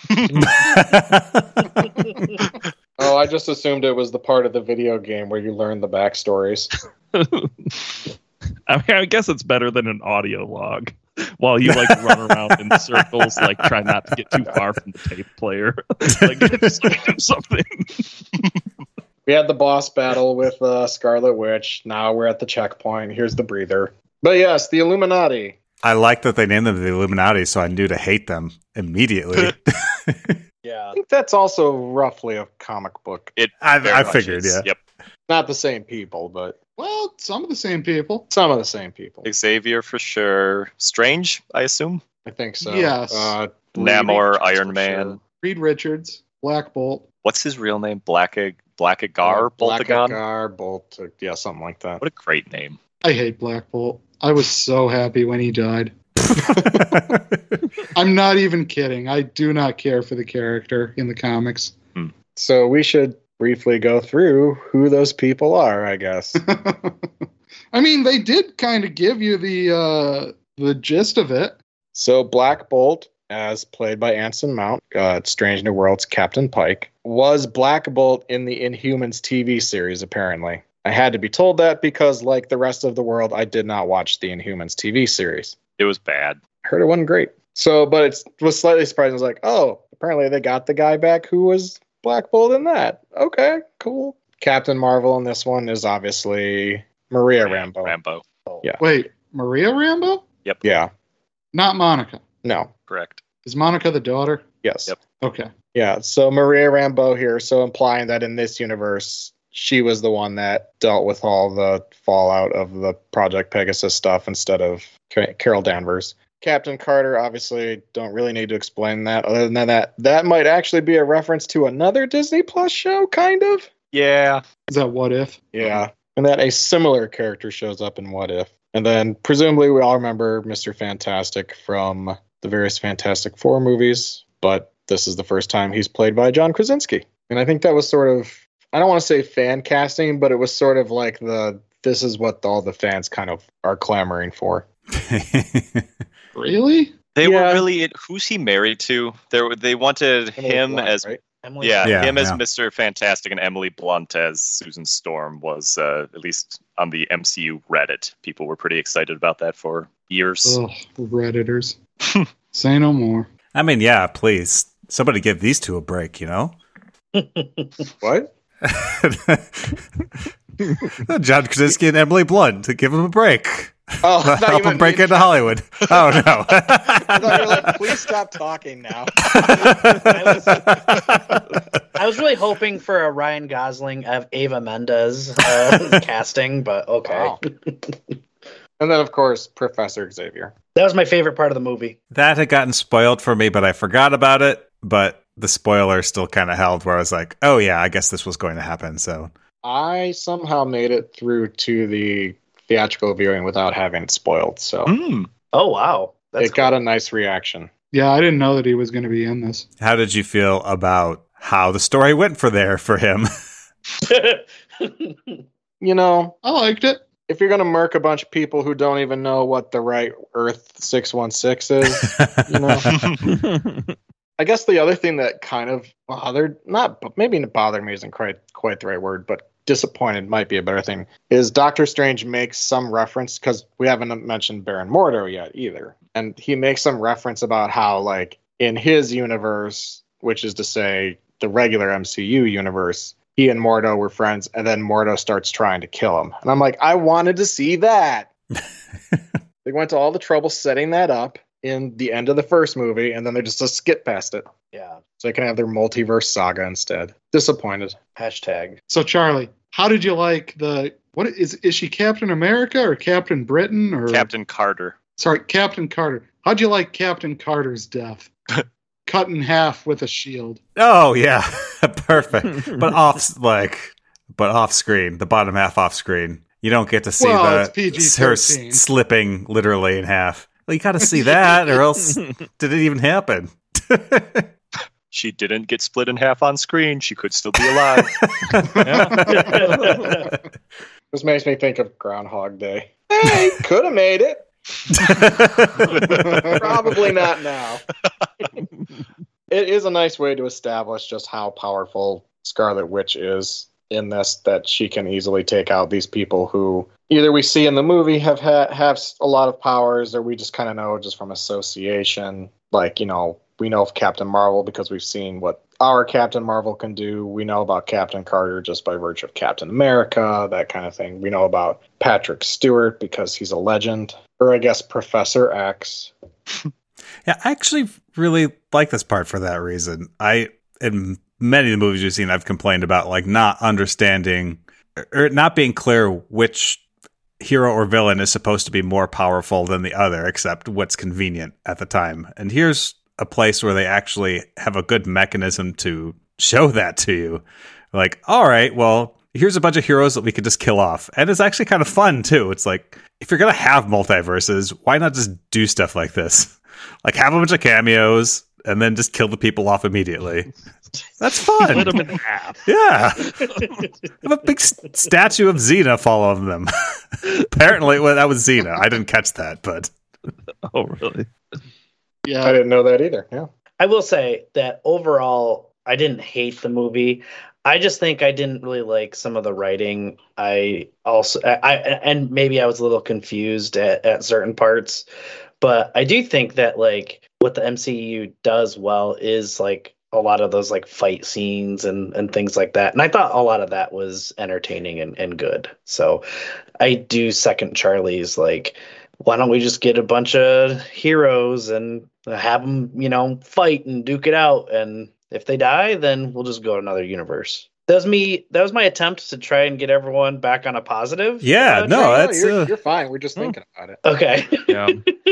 Oh, I just assumed it was the part of the video game where you learn the backstories. I mean, I guess it's better than an audio log while you like run around in circles, like try not to get too far from the tape player. Like something. We had the boss battle with Scarlet Witch. Now we're at the checkpoint. Here's the breather. But yes, the Illuminati. I like that they named them the Illuminati, so I knew to hate them immediately. Yeah. I think that's also roughly a comic book. It I very much figured, is. yeah. Yep. Not the same people, but Well, some of the same people. some of the same people. Xavier for sure. Strange, I assume. I think so. Yes. Namor, for Iron Man. sure. Reed Richards, Black Bolt. What's his real name? Blackagar? Boltagon? Blackagar, Bolt, yeah, something like that. What a great name. I hate Black Bolt. I was so happy when he died. I'm not even kidding. I do not care for the character in the comics. So we should briefly go through who those people are, I guess. I mean, they did kind of give you the gist of it. So Black Bolt, as played by Anson Mount, Strange New Worlds Captain Pike, was Black Bolt in the Inhumans TV series, apparently. I had to be told that because, like the rest of the world, I did not watch the Inhumans TV series. It was bad. I heard it wasn't great. So, but it was slightly surprising. I was like, oh, apparently they got the guy back who was Black Bolt in that. Okay, cool. Captain Marvel in this one is obviously Maria Rambeau. Rambo. Wait, Maria Rambo? Yeah. Not Monica. No. Correct. Is Monica the daughter? Yes. Yep. Okay. Yeah. So Maria Rambeau here, so implying that in this universe, she was the one that dealt with all the fallout of the Project Pegasus stuff instead of Carol Danvers. Captain Carter, obviously, don't really need to explain that. Other than that might actually be a reference to another Disney Plus show, kind of. Yeah. Is that What If? Yeah. And that a similar character shows up in What If. And then presumably we all remember Mr. Fantastic from the various Fantastic Four movies, but this is the first time he's played by John Krasinski. And I think that was sort of, I don't want to say fan casting, but it was sort of like this is what all the fans kind of are clamoring for. Really? They Yeah. were really. Who's he married to? They wanted Emily him Blunt, as right? Emily yeah, Yeah, him as yeah. Mr. Fantastic and Emily Blunt as Susan Storm was at least on the MCU Reddit. People were pretty excited about that for years. Ugh, Redditors. Say no more. I mean, yeah, please. Somebody give these two a break, you know? What? John Krasinski and Emily Blunt to give them a break. Oh, I thought you Help them meant break me. into Hollywood. Oh, no. I thought you were like, please stop talking now. I was really hoping for a Ryan Gosling, Ava Mendes casting, but okay. Wow. And then, of course, Professor Xavier. That was my favorite part of the movie. That had gotten spoiled for me, but I forgot about it. But the spoiler still kind of held where I was like, oh, yeah, I guess this was going to happen. So I somehow made it through to the theatrical viewing without having it spoiled, so Oh, wow. That's it got a nice reaction. Yeah, I didn't know that he was going to be in this. how did you feel about how the story went for him? cool. You know, I liked it. if you're going to murk a bunch of people who don't even know what the right Earth 616 is, you know. I guess the other thing that kind of maybe bothered me isn't quite the right word, but disappointed might be a better thing, is Doctor Strange makes some reference, because we haven't mentioned Baron Mordo yet either. And he makes some reference about how, like, in his universe, which is to say the regular MCU universe, he and Mordo were friends, and then Mordo starts trying to kill him. And I'm like, I wanted to see that. They went to all the trouble setting that up in the end of the first movie, and then they just skip past it. Yeah. So they can have their multiverse saga instead. Disappointed. Hashtag. So, Charlie, how did you like what is she Captain America or Captain Britain or Captain Carter. Sorry, Captain Carter. How'd you like Captain Carter's death? Cut in half with a shield. Oh, yeah. Perfect. But off screen, the bottom half off screen. You don't get to see Well, it's her PG-13. slipping literally in half. Well, you got to see that, or else did it even happen? She didn't get split in half on screen. She could still be alive. This makes me think of Groundhog Day. Hey, could have made it. Probably not now. It is a nice way to establish just how powerful Scarlet Witch is in this, that she can easily take out these people who either we see in the movie have a lot of powers, or we just kind of know just from association. Like, you know, we know of Captain Marvel because we've seen what our Captain Marvel can do. We know about Captain Carter just by virtue of Captain America, that kind of thing. We know about Patrick Stewart because he's a legend. Or I guess Professor X. Yeah, I actually really like this part for that reason. In many of the movies we've seen, I've complained about like not understanding or not being clear which hero or villain is supposed to be more powerful than the other, except what's convenient at the time. And here's a place where they actually have a good mechanism to show that to you. Like, all right, well, here's a bunch of heroes that we could just kill off. And it's actually kind of fun, too. It's like, if you're going to have multiverses, why not just do stuff like this? Like, have a bunch of cameos and then just kill the people off immediately. That's fun. Split them in half. Yeah. Have a big statue of Xena following them. Apparently, well, that was Xena. I didn't catch that, but... Oh, really? Yeah. I didn't know that either. Yeah. I will say that overall, I didn't hate the movie. I just think I didn't really like some of the writing. And maybe I was a little confused at certain parts, but I do think that like what the MCU does well is like a lot of those like fight scenes and things like that. And I thought a lot of that was entertaining and good. So I do second Charlie's like why don't we just get a bunch of heroes and have them, fight and duke it out? And if they die, then we'll just go to another universe. That was my attempt to try and get everyone back on a positive. Yeah, no, that's you're fine. We're just thinking about it. Okay. Yeah.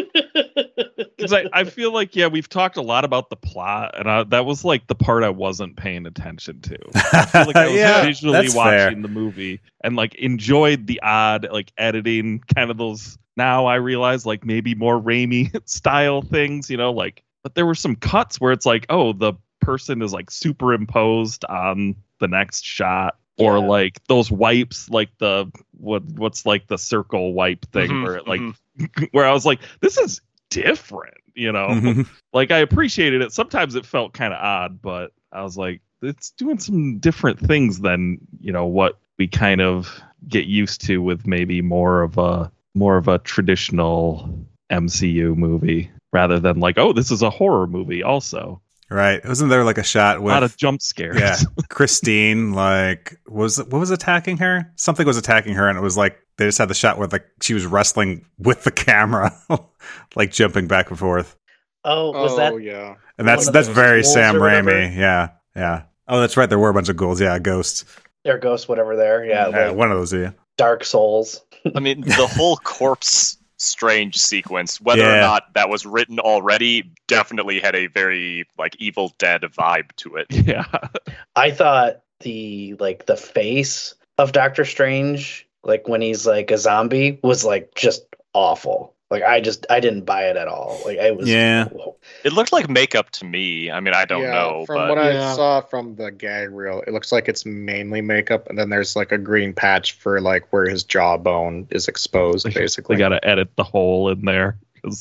Because I feel like, we've talked a lot about the plot, and that was like the part I wasn't paying attention to. I feel like I was visually that's watching fair. the movie and like enjoyed the odd like editing, kind of those. Now I realize like maybe more Raimi style things, but there were some cuts where it's like, oh, the person is like superimposed on the next shot, or like those wipes, like the what's like the circle wipe thing, where it like where I was like, this is different, Like I appreciated it. Sometimes it felt kind of odd, but I was like, it's doing some different things than what we kind of get used to with maybe more of a traditional MCU movie, rather than like, oh, this is a horror movie also. Right. Wasn't there like a shot with a lot of jump scares? Yeah. Christine, like, what was attacking her? Something was attacking her, and it was like they just had the shot where like she was wrestling with the camera, like jumping back and forth. Oh, was that? Yeah. And that's very Sam Raimi. Yeah. Oh, that's right. There were a bunch of ghouls. Yeah, ghosts. Or ghosts, whatever there. Yeah, like one of those. Yeah. Dark Souls. I mean, the whole corpse Strange sequence, whether or not that was written already, definitely had a very like Evil Dead vibe to it. Yeah. I thought the face of Doctor Strange, like when he's like a zombie, was like just awful. Like I didn't buy it at all. Like I was. Yeah. It looked like makeup to me. I mean, I don't know. From what I saw from the gag reel, it looks like it's mainly makeup, and then there's like a green patch for like where his jawbone is exposed, basically. They got to edit the hole in there.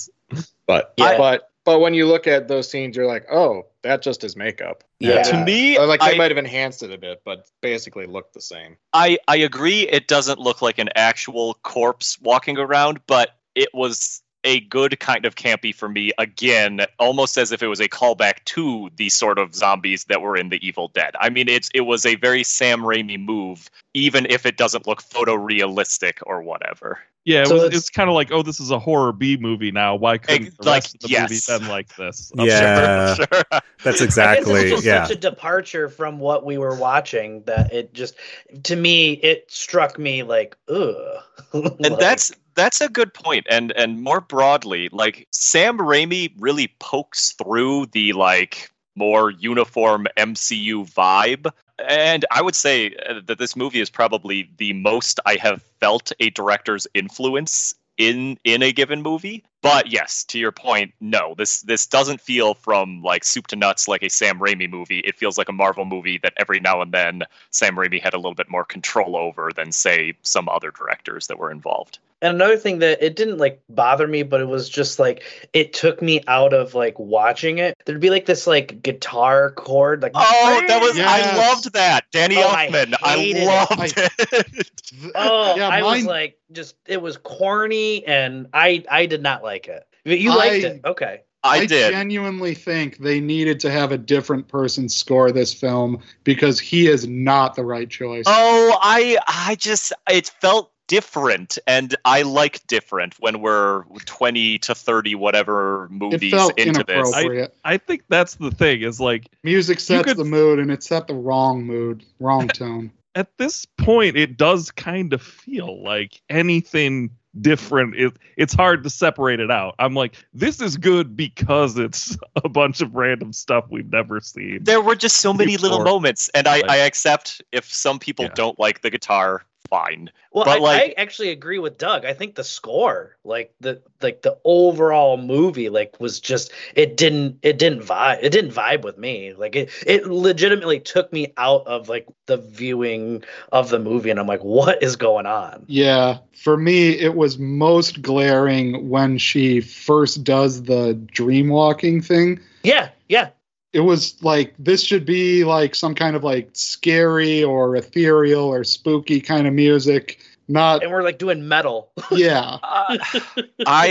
But when you look at those scenes, you're like, oh, that just is makeup. Yeah. To me, like they might have enhanced it a bit, but basically looked the same. I agree. It doesn't look like an actual corpse walking around, but it was a good kind of campy for me, again, almost as if it was a callback to the sort of zombies that were in the Evil Dead. I mean, it was a very Sam Raimi move, even if it doesn't look photorealistic or whatever. Yeah, it's kind of like, oh, this is a horror B movie now. Why couldn't the rest of the movie been like this? Yeah, sure. That's exactly. It was such a departure from what we were watching that it just, to me, it struck me like, ugh. And that's a good point. And more broadly, like Sam Raimi really pokes through the like more uniform MCU vibe. And I would say that this movie is probably the most I have felt a director's influence in a given movie. But yes, to your point, no, this doesn't feel from like soup to nuts like a Sam Raimi movie. It feels like a Marvel movie that every now and then Sam Raimi had a little bit more control over than, say, some other directors that were involved. And another thing that it didn't like bother me, but it was just like it took me out of like watching it. There'd be like this like guitar chord, like I loved that. Danny Elfman. I loved it. I was like, just it was corny, and I did not like it. You liked it, okay? I genuinely think they needed to have a different person score this film because he is not the right choice. Oh, it felt different, and I like different when we're 20 to 30 whatever movies into this. I think that's the thing, is like music sets the mood, and it set the wrong tone. At this point, it does kind of feel like anything different. It's hard to separate it out. I'm like, this is good because it's a bunch of random stuff we've never seen. There were just so many little moments, and I accept if some people don't like the guitar, fine. Well, but I actually agree with Doug. I think the score, like the overall movie, like was just it didn't vibe with me. Like it legitimately took me out of like the viewing of the movie, and I'm like, what is going on? Yeah, for me, it was most glaring when she first does the dream walking thing. Yeah. It was like, this should be like some kind of like scary or ethereal or spooky kind of music. And we're like doing metal. Yeah.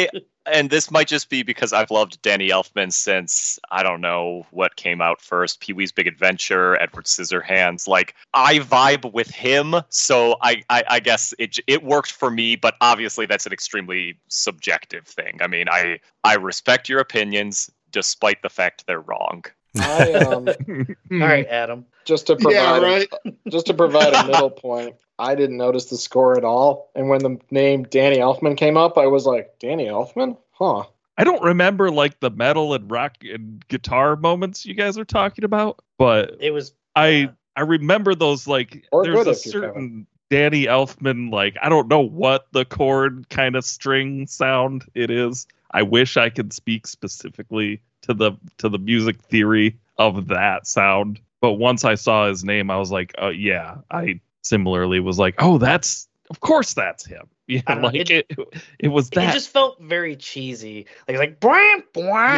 and this might just be because I've loved Danny Elfman since, I don't know what came out first, Pee-wee's Big Adventure, Edward Scissorhands. Like, I vibe with him, so I guess it worked for me, but obviously that's an extremely subjective thing. I mean, I respect your opinions, despite the fact they're wrong. All right, Adam. Just to provide a middle point, I didn't notice the score at all. And when the name Danny Elfman came up, I was like, Danny Elfman? Huh. I don't remember like the metal and rock and guitar moments you guys are talking about, but It was. I remember those, like, Or there's good a if you certain Danny Elfman, like, I don't know what the chord kind of string sound it is. I wish I could speak specifically to the music theory of that sound. But once I saw his name, I was like, oh yeah, I similarly was like, oh, of course that's him. Yeah, I don't know, like it was that. It just felt very cheesy. Like bwah, bwah.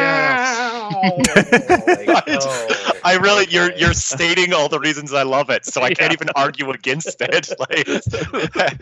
Like, I really, okay. you're stating all the reasons I love it, so I can't even argue against it. Like,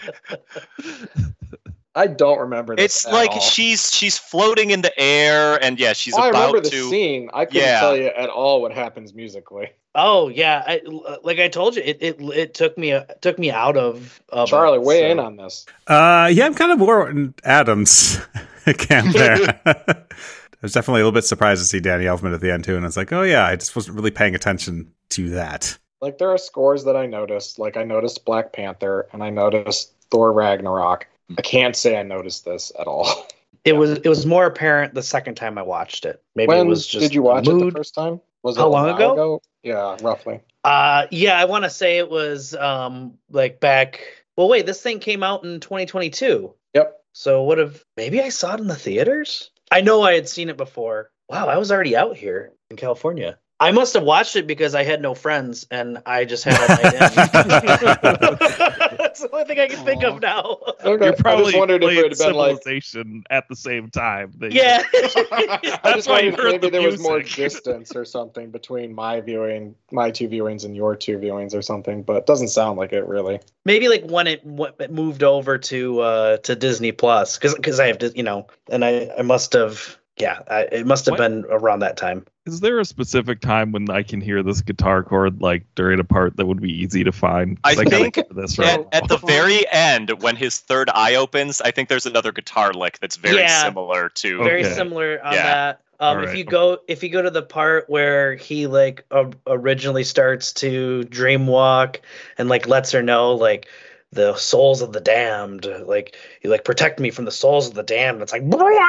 I don't remember this. it's at like all. she's floating in the air, and yeah, she's I about remember the to. scene. I couldn't Yeah. tell you at all what happens musically. Oh yeah, like I told you, it took me out of Charlie, it, weigh so. in on this. Yeah, I'm kind of more in Adam's camp there. I was definitely a little bit surprised to see Danny Elfman at the end too, and I was like, oh yeah, I just wasn't really paying attention to that. Like, there are scores that I noticed. Like, I noticed Black Panther and I noticed Thor Ragnarok. I can't say I noticed this at all. It was more apparent the second time I watched it. Maybe When it was just did you watch it the mood. first time? Was it How a long while ago? Yeah, roughly. Yeah, I want to say it was like back. Well, wait, this thing came out in 2022. Yep. So maybe I saw it in the theaters? I know I had seen it before. Wow, I was already out here in California. I must have watched it because I had no friends and I just had a night in. That's the only thing I can think of now. Okay. You're probably I just wondered if it playing had been like. Civilization at the same time. Yeah. I That's just why you wondered heard maybe the there was more music. distance or something between my two viewings and your two viewings or something, but it doesn't sound like it really. Maybe like when it moved over to Disney Plus, because I have to, and I must have, it must have been around that time. Is there a specific time when I can hear this guitar chord, like during a part that would be easy to find? 'Cause I gotta think get to this right At now. the very end, when his third eye opens, I think there's another guitar lick that's very Yeah. similar to. Very Okay. similar on Yeah. that. All If right. you go to the part where he like originally starts to dreamwalk and like lets her know like the souls of the damned, like you like protect me from the souls of the damned. It's like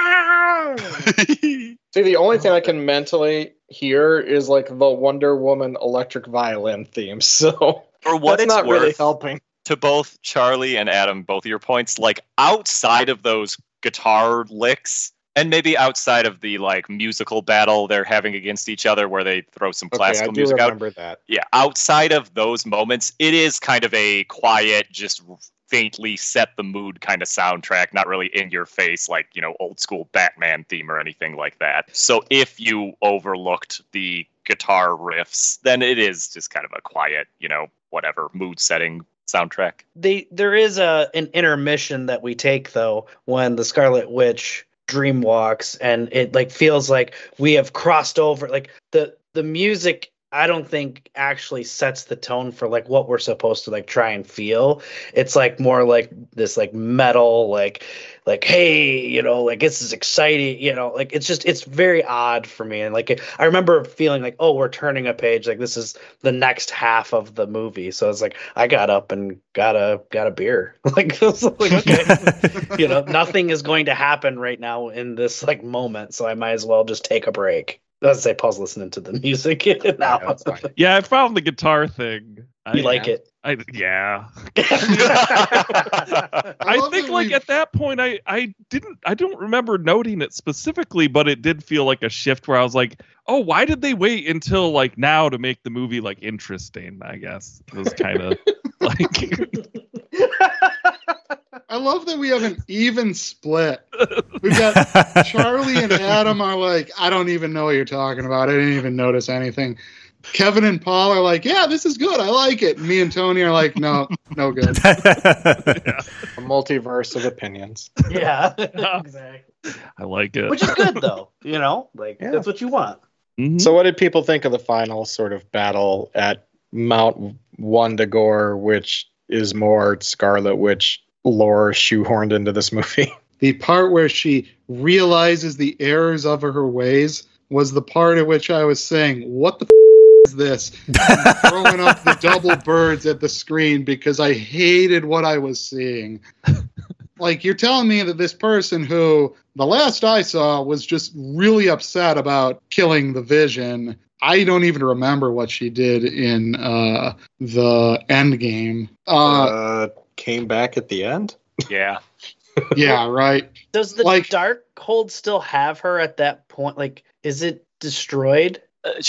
See, the only thing I can mentally hear is like the Wonder Woman electric violin theme, so For what that's it's not worth, really helping. to both Charlie and Adam, both of your points, like outside of those guitar licks, and maybe outside of the like musical battle they're having against each other where they throw some Okay, classical I do music out. remember that. Yeah, outside of those moments, it is kind of a quiet, just faintly set the mood kind of soundtrack, not really in your face like, old school Batman theme or anything like that. So if you overlooked the guitar riffs, then it is just kind of a quiet, whatever mood setting soundtrack. there is an intermission that we take though when the Scarlet Witch dreamwalks, and it like feels like we have crossed over. Like the music, I don't think actually sets the tone for like what we're supposed to like try and feel. It's like more like this like metal, like hey, like this is exciting, like it's very odd for me. And like I remember feeling like, oh, we're turning a page, like this is the next half of the movie. So it's like I got up and got a beer. Like, I was like, okay, nothing is going to happen right now in this like moment, so I might as well just take a break. Let's say pause listening to the music now. Yeah, that's fine. Yeah, I found the guitar thing. You like it? Yeah. I I love think that like we've- at that point I don't remember noting it specifically, but it did feel like a shift where I was like, oh, why did they wait until like now to make the movie like interesting? I guess it was kind of like I love that we have an even split. We've got Charlie and Adam are like, I don't even know what you're talking about. I didn't even notice anything. Kevin and Paul are like, yeah, this is good. I like it. Me and Tony are like, no good. A multiverse of opinions. Yeah, exactly. I like it. Which is good though, that's what you want. Mhm. So, what did people think of the final sort of battle at Mount Wundagore, which is more Scarlet Witch lore shoehorned into this movie? The part where she realizes the errors of her ways was the part at which I was saying, what the is this? And throwing up the double birds at the screen because I hated what I was seeing. Like, you're telling me that this person who, the last I saw, was just really upset about killing the Vision. I don't even remember what she did in the Endgame. Came back at the end? Yeah. Yeah, right. Does the Like- Darkhold still have her at that point? Like, is it destroyed?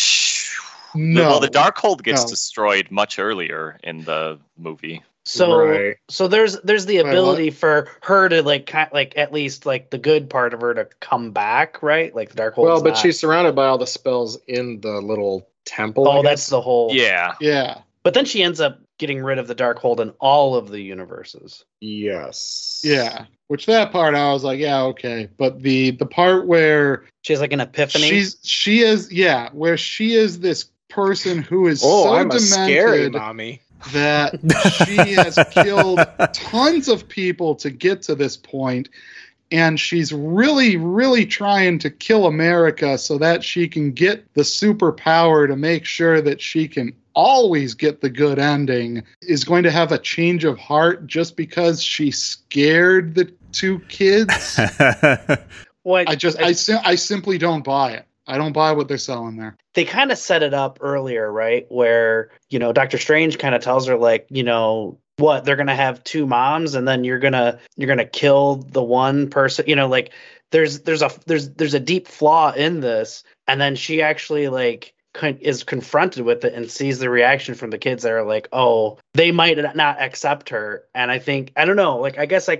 No. Well, the Darkhold gets No. destroyed much earlier in the movie. So, Right. so there's the Wait, what? ability for her to like at least like the good part of her to come back, right? Like the Darkhold. Well, but she's surrounded by all the spells in the little temple. I Oh, guess. that's the whole. Yeah. Yeah. But then she ends up getting rid of the Darkhold in all of the universes. Yes. Yeah. Which that part I was like, yeah, okay. But the part where She has like an epiphany. where she is this person who is Oh, so I'm a scary demented mommy. that she has killed tons of people to get to this point, and she's really, really trying to kill America so that she can get the superpower to make sure that she can always get the good ending, is going to have a change of heart just because she scared the two kids. What I simply don't buy it. I don't buy what they're selling there. they kind of set it up earlier, right? Where, Doctor Strange kind of tells her like, what, they're going to have two moms and then you're going to kill the one person, like there's a deep flaw in this. And then she actually like is confronted with it and sees the reaction from the kids that are like, oh, they might not accept her. And I don't know, like, I guess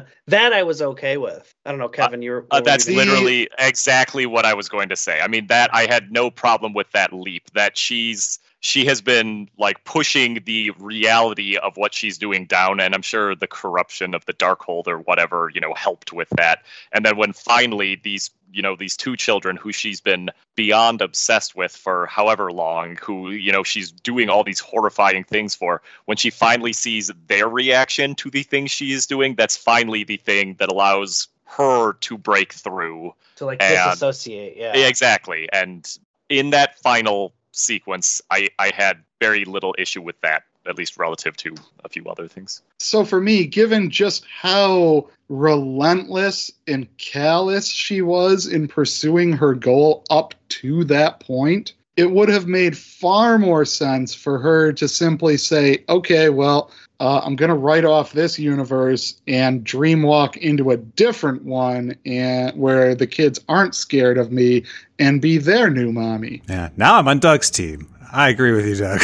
I was okay with. I don't know, Kevin, That's literally exactly what I was going to say. I mean, that I had no problem with that leap, that she has been like pushing the reality of what she's doing down, and I'm sure the corruption of the Darkhold or whatever, helped with that. And then when finally these two children who she's been beyond obsessed with for however long, who, she's doing all these horrifying things for, when she finally sees their reaction to the things she is doing, that's finally the thing that allows her to break through. to like and- disassociate. Yeah. Exactly. And in that final sequence, I had very little issue with that, at least relative to a few other things. So for me, given just how relentless and callous she was in pursuing her goal up to that point, it would have made far more sense for her to simply say, okay, well, I'm going to write off this universe and dreamwalk into a different one, and where the kids aren't scared of me and be their new mommy. Yeah, now I'm on Doug's team. I agree with you, Doug.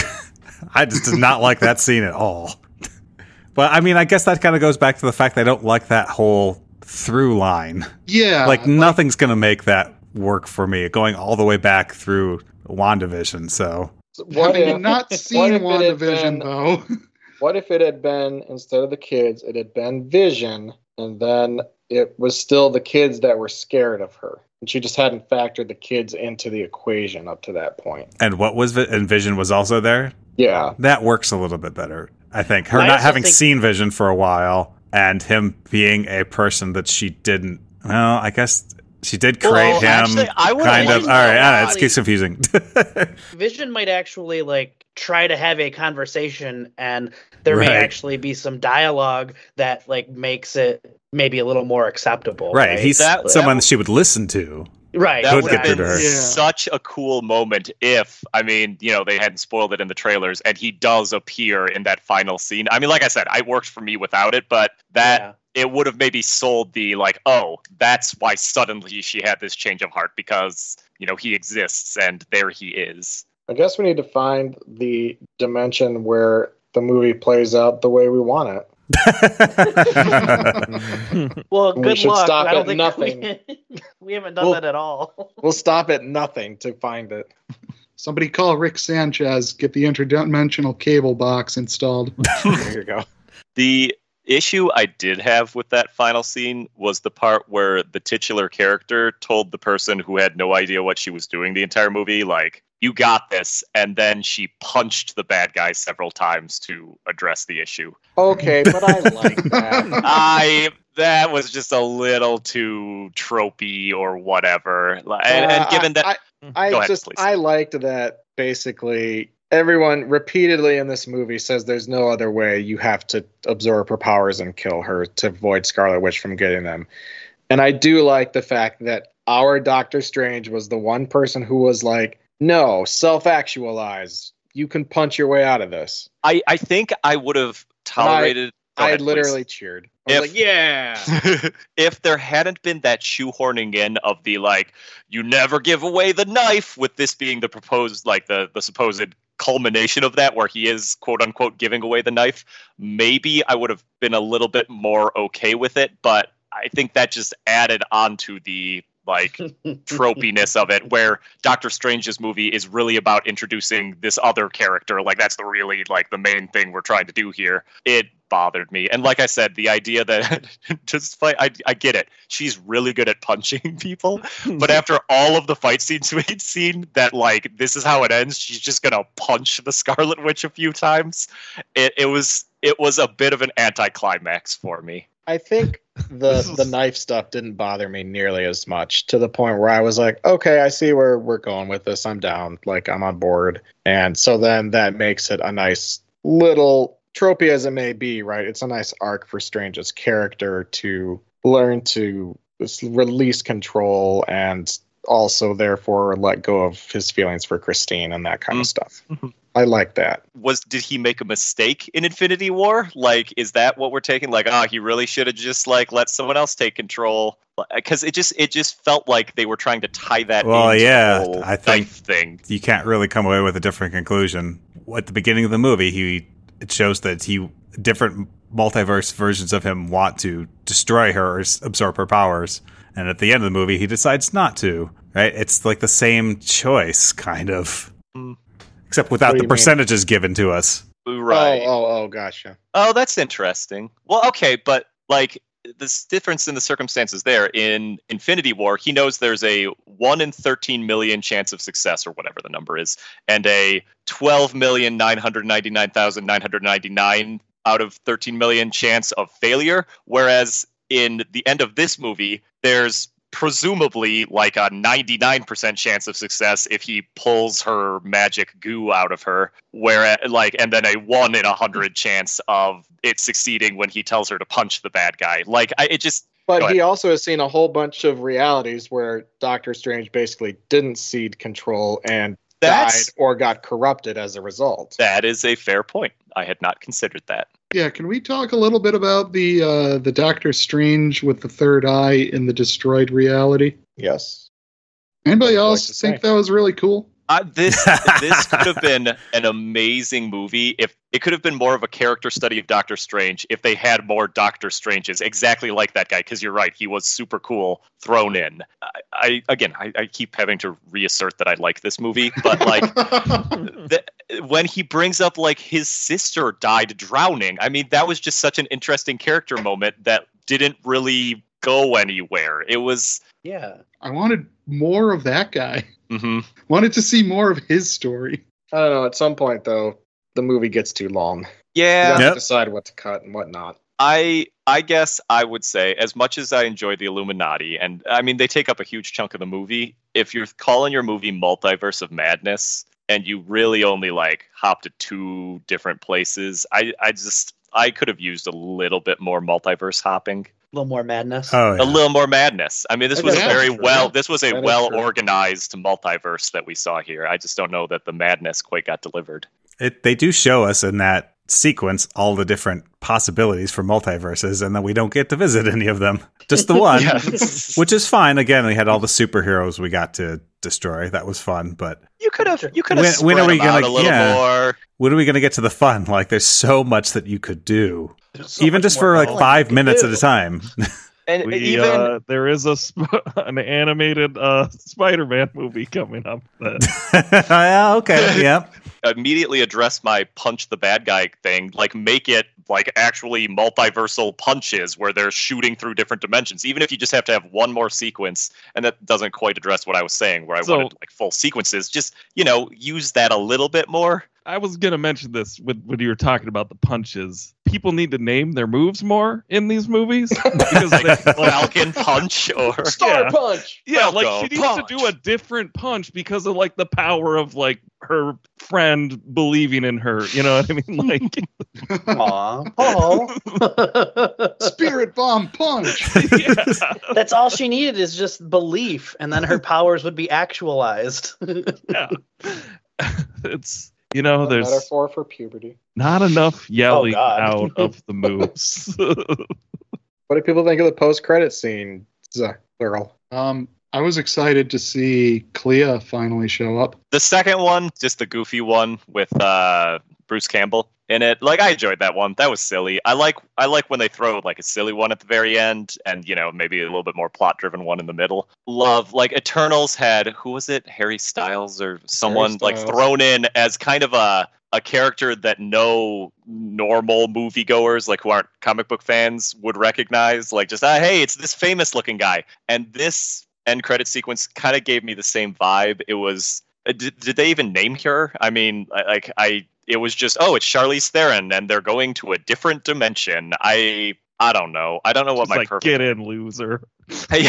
I just did not like that scene at all. But I mean, I guess that kind of goes back to the fact that I don't like that whole through line. Yeah. Like nothing's going to make that work for me, going all the way back through WandaVision. So What Having if, not what seen if it had WandaVision, been- though. What if it had been, instead of the kids, it had been Vision, and then it was still the kids that were scared of her, and she just hadn't factored the kids into the equation up to that point? and what was and Vision was also there. Yeah. That works a little bit better, I think. Her I not also having think- seen Vision for a while, and him being a person that she didn't. Well, I guess she did create Well, him. actually, I would've kind of. liked All right, that. it gets confusing. Vision might actually like try to have a conversation, and there may Right. actually be some dialogue that like makes it maybe a little more acceptable. Right, he's That- someone that- she would listen to. right. That Could would get have through been to her. Yeah. such a cool moment if, I mean, they hadn't spoiled it in the trailers, and he does appear in that final scene. I mean, like I said, it worked for me without it, but that it would have maybe sold the, like, oh, that's why suddenly she had this change of heart, because, he exists, and there he is. I guess we need to find the dimension where the movie plays out the way we want it. Well, We good should luck. stop I don't at think nothing. we haven't done Well- that at all. We'll stop at nothing to find it. Somebody call Rick Sanchez, get the interdimensional cable box installed. There you go. The issue I did have with that final scene was the part where the titular character told the person who had no idea what she was doing the entire movie, like, you got this, and then she punched the bad guy several times to address the issue. Okay, but I like that. That was just a little too tropey or whatever. And given that... Go ahead, please. I liked that basically everyone repeatedly in this movie says there's no other way. You have to absorb her powers and kill her to avoid Scarlet Witch from getting them. And I do like the fact that our Doctor Strange was the one person who was like, no, self-actualize. You can punch your way out of this. I think I would have tolerated... I literally cheered. I was like, yeah. If there hadn't been that shoehorning in of the, like, you never give away the knife, with this being the proposed, like, the supposed culmination of that, where he is, quote unquote, giving away the knife, maybe I would have been a little bit more okay with it. But I think that just added on to the, like, tropiness of it, where Doctor Strange's movie is really about introducing this other character. Like, that's the really, like, the main thing we're trying to do here. It bothered me. And like I said, the idea that just fight, I get it. She's really good at punching people, but after all of the fight scenes we'd seen, that, like, this is how it ends, she's just gonna punch the Scarlet Witch a few times. It was a bit of an anticlimax for me. I think the knife stuff didn't bother me nearly as much, to the point where I was like, okay, I see where we're going with this. I'm down. Like, I'm on board. And so then that makes it a nice little, tropey as it may be, right? It's a nice arc for Strange's character to learn to release control and also therefore let go of his feelings for Christine and that kind of stuff. I like that. Did he make a mistake in Infinity War? Like, is that what we're taking? Like, he really should have just, like, let someone else take control. Because it just felt like they were trying to tie that. Well, yeah, the whole I think thing. You can't really come away with a different conclusion. At the beginning of the movie, it shows that different multiverse versions of him want to destroy her or absorb her powers, and at the end of the movie, he decides not to. Right? It's like the same choice, kind of. Except without the percentages given to us. Right. Oh, gotcha. Oh, that's interesting. Well, okay, but, like, the difference in the circumstances there, in Infinity War, he knows there's a 1 in 13 million chance of success, or whatever the number is, and a 12,999,999 out of 13 million chance of failure, whereas in the end of this movie, there's presumably like a 99% chance of success if he pulls her magic goo out of her, and then a 1 in 100 chance of it succeeding when he tells her to punch the bad guy. But he also has seen a whole bunch of realities where Doctor Strange basically didn't cede control and died or got corrupted as a result. That is a fair point. I had not considered that. Yeah, can we talk a little bit about the Doctor Strange with the third eye in the destroyed reality? Yes. Anybody else think that was really cool? This could have been an amazing movie if it could have been more of a character study of Doctor Strange if they had more Doctor Stranges exactly like that guy, because you're right, he was super cool thrown in. I keep having to reassert that I like this movie, but like when he brings up like his sister died drowning, I mean, that was just such an interesting character moment that didn't really go anywhere. It was I wanted more of that guy. Mm-hmm. Wanted to see more of his story. I don't know. At some point, though, the movie gets too long. Yeah. You have to decide what to cut and what not. I guess I would say, as much as I enjoy the Illuminati, and I mean, they take up a huge chunk of the movie, if you're calling your movie Multiverse of Madness, and you really only like hop to 2 different places, I could have used a little bit more multiverse hopping. A little more madness. Oh, yeah. A little more madness. I mean, this was This was a well-organized multiverse that we saw here. I just don't know that the madness quite got delivered. They do show us in that sequence all the different possibilities for multiverses, and then we don't get to visit any of them. Just the one, which is fine. Again, we had all the superheroes we got to destroy. That was fun, but you could have when are we gonna a little more. When are we going to get to the fun? Like, there's so much that you could do, So even just for like 5 minutes at a time. And even there is an animated Spider-Man movie coming up. Yeah, okay, yeah. Immediately address my punch the bad guy thing, like make it like actually multiversal punches where they're shooting through different dimensions, even if you just have to have one more sequence. And that doesn't quite address what I was saying, where I wanted like full sequences. Just, use that a little bit more. I was going to mention this when you were talking about the punches. People need to name their moves more in these movies. Because like Falcon Punch or Star Punch. Yeah, like she needs punch. to do a different punch because of like the power of like her friend believing in her. You know what I mean? Like, Aw. Spirit bomb punch. yeah. That's all she needed is just belief, and then her powers would be actualized. Yeah. It's A there's metaphor for puberty. not enough yelling God. out of the moves. What do people think of the post-credit scene, Earl? I was excited to see Clea finally show up. The second one, just the goofy one with Bruce Campbell in it. Like, I enjoyed that one. That was silly. I like when they throw like a silly one at the very end, and maybe a little bit more plot driven one in the middle. Love, like, Eternals had, who was it, Harry Styles or someone like thrown in as kind of a character that no normal moviegoers, like who aren't comic book fans, would recognize. Like, just hey, it's this famous looking guy. And this end credit sequence kind of gave me the same vibe. It was did they even name her? I mean, it was just, it's Charlize Theron, and they're going to a different dimension. I don't know. I don't know what Just my like, perfect. get in, loser. Like,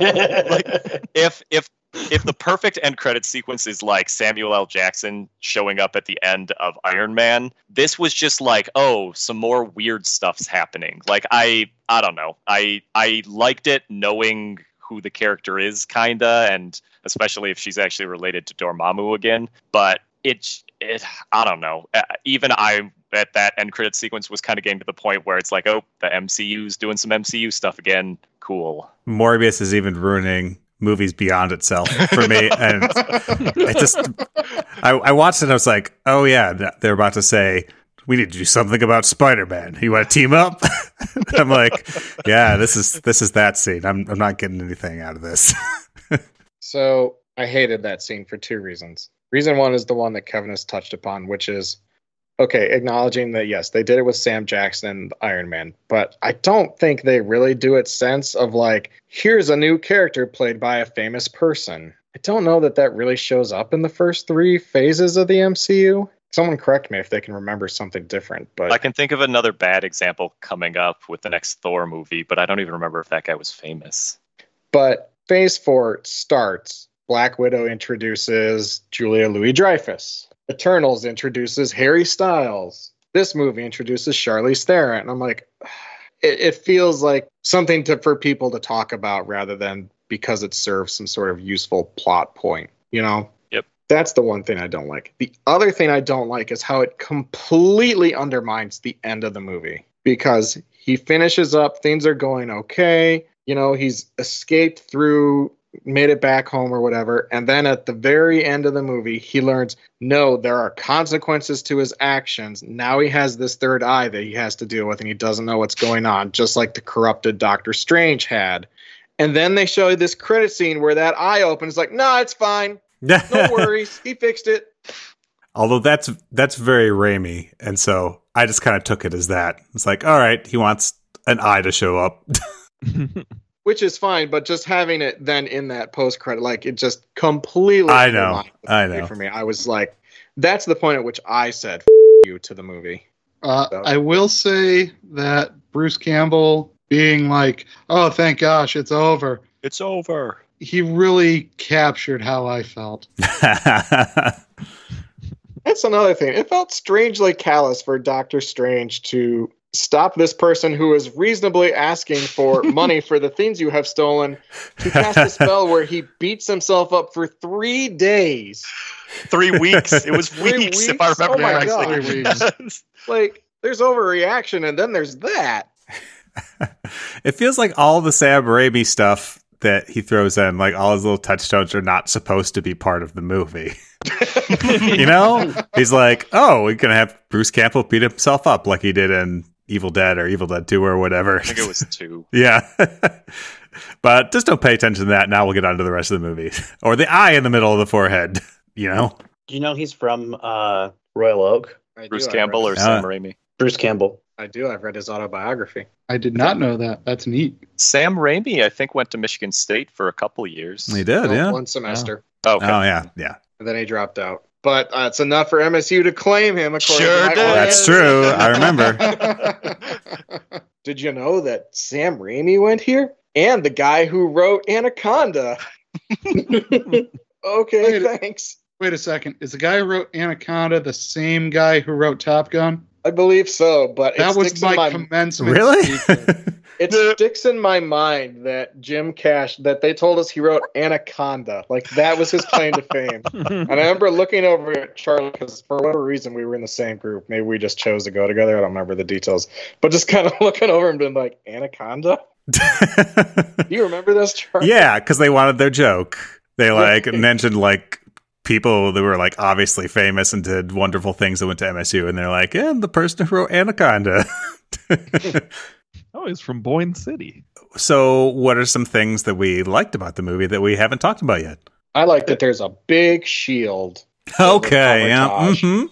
if the perfect end credit sequence is like Samuel L. Jackson showing up at the end of Iron Man, this was just like, some more weird stuff's happening. Like, I don't know. I liked it knowing who the character is, kinda, and especially if she's actually related to Dormammu again. But it I don't know. Even I at that end credit sequence was kind of getting to the point where it's like, the MCU's doing some MCU stuff again. Cool. Morbius is even ruining movies beyond itself for me, and it just I watched it and I was like, oh yeah, they're about to say we need to do something about Spider-Man. You want to team up? I'm like, yeah, this is that scene. I'm not getting anything out of this. So I hated that scene for two reasons. Reason one is the one that Kevin has touched upon, which is, acknowledging that, yes, they did it with Sam Jackson and Iron Man, but I don't think they really do it sense of like, here's a new character played by a famous person. I don't know that really shows up in the first three phases of the MCU. Someone correct me if they can remember something different. But I can think of another bad example coming up with the next Thor movie, but I don't even remember if that guy was famous. But Phase 4 starts. Black Widow introduces Julia Louis-Dreyfus. Eternals introduces Harry Styles. This movie introduces Charlize Theron. And I'm like, it feels like something for people to talk about rather than because it serves some sort of useful plot point, Yep. That's the one thing I don't like. The other thing I don't like is how it completely undermines the end of the movie. Because he finishes up, things are going okay. He's escaped through, made it back home or whatever. And then at the very end of the movie, he learns, no, there are consequences to his actions. Now he has this third eye that he has to deal with, and he doesn't know what's going on, just like the corrupted Doctor Strange had. And then they show you this credit scene where that eye opens. Like, nah, it's fine. No worries. He fixed it. Although that's very Raimi, and so I just kind of took it as that. It's like, all right, he wants an eye to show up. Which is fine, but just having it then in that post-credit, like, it just completely... I know. For me, I was like, that's the point at which I said, F you to the movie. I will say that Bruce Campbell being like, oh, thank gosh, it's over. It's over. He really captured how I felt. That's another thing. It felt strangely callous for Doctor Strange to stop this person who is reasonably asking for money for the things you have stolen to cast a spell where he beats himself up for 3 days. 3 weeks. It was 3 weeks, if I remember my correctly. God. Like, there's overreaction, and then there's that. It feels like all the Sam Raimi stuff that he throws in, like all his little touchstones, are not supposed to be part of the movie. He's like, oh, we're gonna have Bruce Campbell beat himself up like he did in Evil Dead or Evil Dead 2 or whatever. I think it was 2. Yeah. But just don't pay attention to that. Now we'll get on to the rest of the movie. Or the eye in the middle of the forehead, you know? Do you know he's from Royal Oak? I Bruce do, Campbell or I've Sam Raimi? Bruce Campbell. I do. I've read his autobiography. I did not know that. That's neat. Sam Raimi, I think, went to Michigan State for a couple years. He did, Well, yeah. One semester. Oh, okay. Oh, yeah, yeah. And then he dropped out. But it's enough for MSU to claim him. According Sure to my did. That's true. I remember. Did you know that Sam Raimi went here? And the guy who wrote Anaconda. Okay, Wait. thanks. Wait a second. Is the guy who wrote Anaconda the same guy who wrote Top Gun? I believe so, but That it was sticks in my my commencement Really? speech. it sticks in my mind that Jim Cash, that they told us he wrote Anaconda. Like, that was his claim to fame. And I remember looking over at Charlie, because for whatever reason we were in the same group. Maybe we just chose to go together. I don't remember the details. But just kind of looking over and being like, Anaconda? Do you remember this, Charlie? Yeah, because they wanted their joke. They mentioned people that were obviously famous and did wonderful things that went to MSU, and they're like, and the person who wrote Anaconda. Oh, he's from Boyne City. So, what are some things that we liked about the movie that we haven't talked about yet? I like that there's a big shield. Okay, yeah. Camouflage.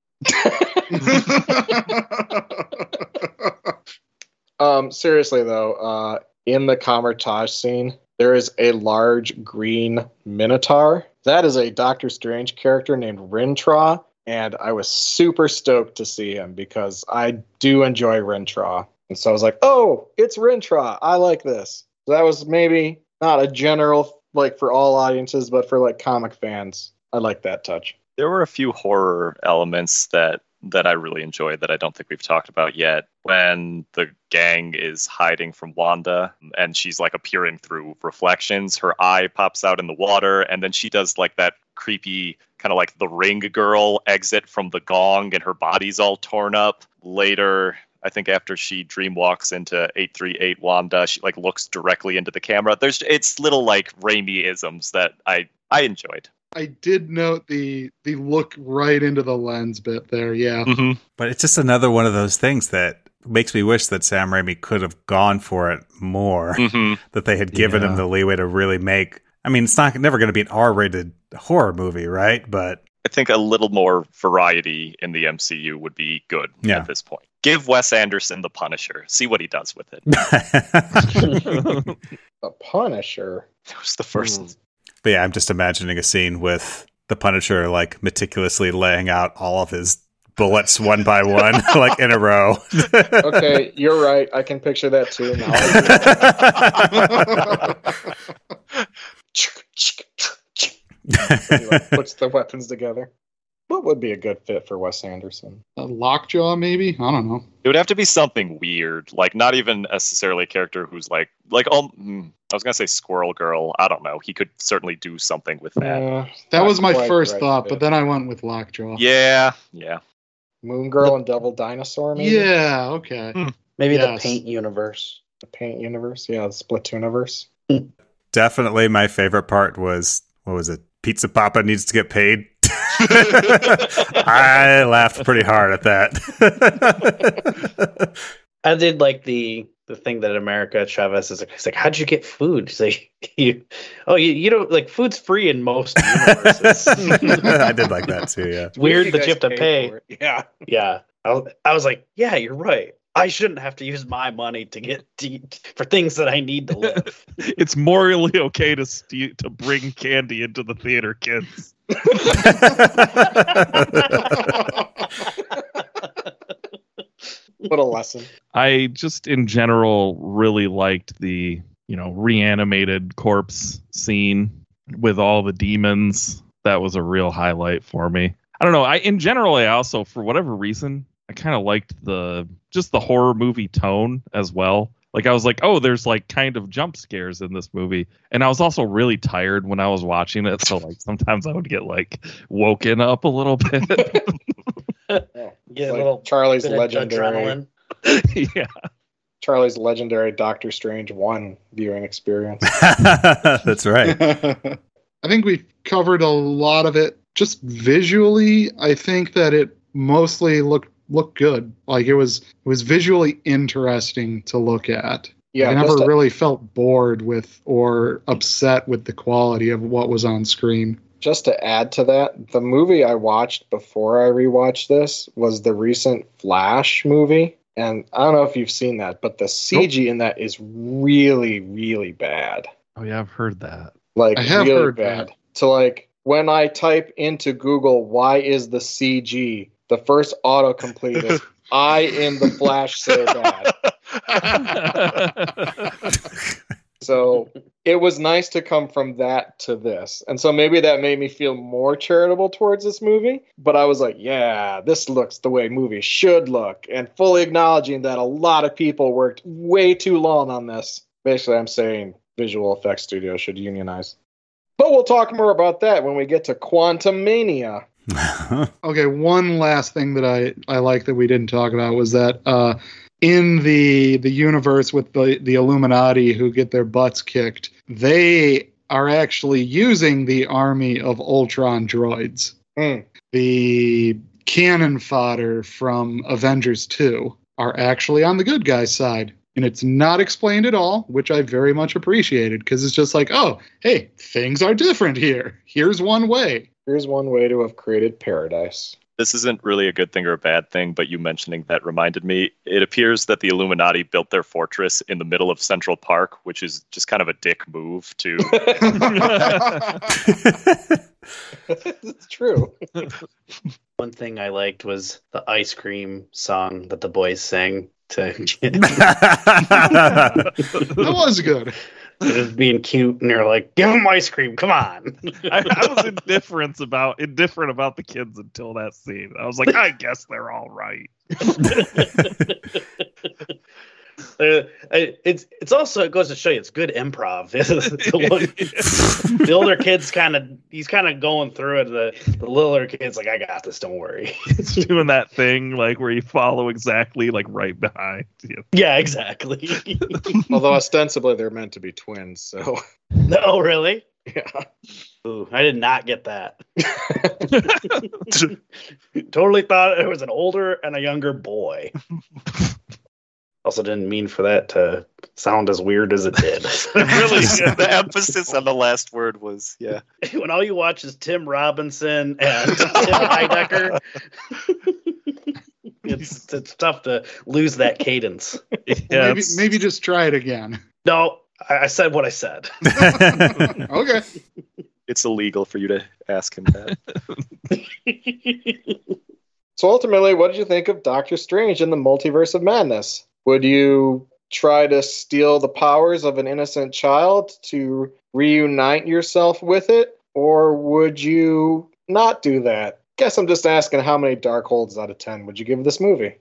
Seriously though, in the Camouflage scene, there is a large green Minotaur. That is a Doctor Strange character named Rintrah, and I was super stoked to see him because I do enjoy Rintrah. And so I was like, oh, it's Rintrah. I like this. So that was maybe not a general, for all audiences, but for, comic fans. I like that touch. There were a few horror elements that I really enjoyed that I don't think we've talked about yet. When the gang is hiding from Wanda and she's appearing through reflections, her eye pops out in the water, and then she does that creepy kind of the Ring girl exit from the gong, and her body's all torn up. Later, I think after she dream walks into 838 Wanda, she looks directly into the camera. It's little Raimi-isms that I enjoyed. I did note the look right into the lens bit there, yeah. Mm-hmm. But it's just another one of those things that makes me wish that Sam Raimi could have gone for it more, Mm-hmm. that they had given him the leeway to really make... I mean, it's never going to be an R-rated horror movie, right? But I think a little more variety in the MCU would be good at this point. Give Wes Anderson the Punisher. See what he does with it. The Punisher. That was the first. But yeah, I'm just imagining a scene with the Punisher meticulously laying out all of his bullets one by one, in a row. Okay, you're right. I can picture that too. Now he puts the weapons together. What would be a good fit for Wes Anderson? A Lockjaw, maybe? I don't know. It would have to be something weird, not even necessarily a character who's I was gonna say Squirrel Girl. I don't know. He could certainly do something with that. That not was my quite first the right thought, fit. but then I went with Lockjaw. Yeah. Moon Girl and Devil Dinosaur, maybe? Yeah, okay. Maybe Yes. the Paint universe. The Paint Universe? Yeah, the Splatooniverse. Definitely my favorite part was, what was it? Pizza Papa needs to get paid. I laughed pretty hard at that. I did like the thing that America Chavez is he's like, how'd you get food? He's like, you don't food's free in most universes. I did like that too, yeah. It's weird You that guys you have to pay. for it. Yeah. Yeah. I was like, yeah, you're right. I shouldn't have to use my money for things that I need to live. It's morally okay to bring candy into the theater, kids. What a lesson. I just, in general, really liked the, reanimated corpse scene with all the demons. That was a real highlight for me. I don't know. I also, for whatever reason, I kind of liked the horror movie tone as well. I was like, oh, there's kind of jump scares in this movie. And I was also really tired when I was watching it. So sometimes I would get woken up a little bit. Get a Like little Charlie's bit of legendary adrenaline. Yeah. Charlie's legendary Doctor Strange 1 viewing experience. That's right. I think we've covered a lot of it. Just visually, I think that it mostly looked looked good. Like it was visually interesting to look at. Yeah, I never really felt bored with or upset with the quality of what was on screen. Just to add to that, the movie I watched before I rewatched this was the recent Flash movie. And I don't know if you've seen that, but the CG in that is really, really bad. Oh yeah, I've heard that. Like I have really heard bad. that. So like when I type into Google, why is the CG? The first autocomplete is I in the Flash so bad. So it was nice to come from that to this. And so maybe that made me feel more charitable towards this movie. But I was like, yeah, this looks the way movies should look. And fully acknowledging that a lot of people worked way too long on this. Basically, I'm saying visual effects studios should unionize. But we'll talk more about that when we get to Quantumania. Okay, one last thing that I like that we didn't talk about was that in the universe with the Illuminati who get their butts kicked, they are actually using the army of Ultron droids. The cannon fodder from Avengers 2 are actually on the good guys' side. And it's not explained at all, which I very much appreciated, because it's just like, oh, hey, things are different here. Here's one way. Here's one way to have created paradise. This isn't really a good thing or a bad thing, but you mentioning that reminded me. It appears that the Illuminati built their fortress in the middle of Central Park, which is just kind of a dick move to... It's true. One thing I liked was the ice cream song that the boys sang to That was good. just being cute, and they're like, "Give them ice cream, come on." I was indifferent about the kids until that scene. I was like, I guess they're all right. It's also, it goes to show you it's good improv. The older kid's he's kind of going through it. The littler kid's like, I got this, don't worry. It's doing that thing like where you follow exactly like right behind you. Yeah, exactly. Although ostensibly they're meant to be twins, so No, really? yeah. Ooh, I did not get that. Totally thought it was an older and a younger boy. Also didn't mean for that to sound as weird as it did. Really, the emphasis on the last word was, yeah. When all you watch is Tim Robinson and Tim Heidecker, it's tough to lose that cadence. Yeah, Maybe just try it again. No, I said what I said. Okay. It's illegal for you to ask him that. So ultimately, what did you think of Doctor Strange in the Multiverse of Madness? Would you try to steal the powers of an innocent child to reunite yourself with it? Or would you not do that? Guess I'm just asking how many dark holds out of 10 would you give this movie?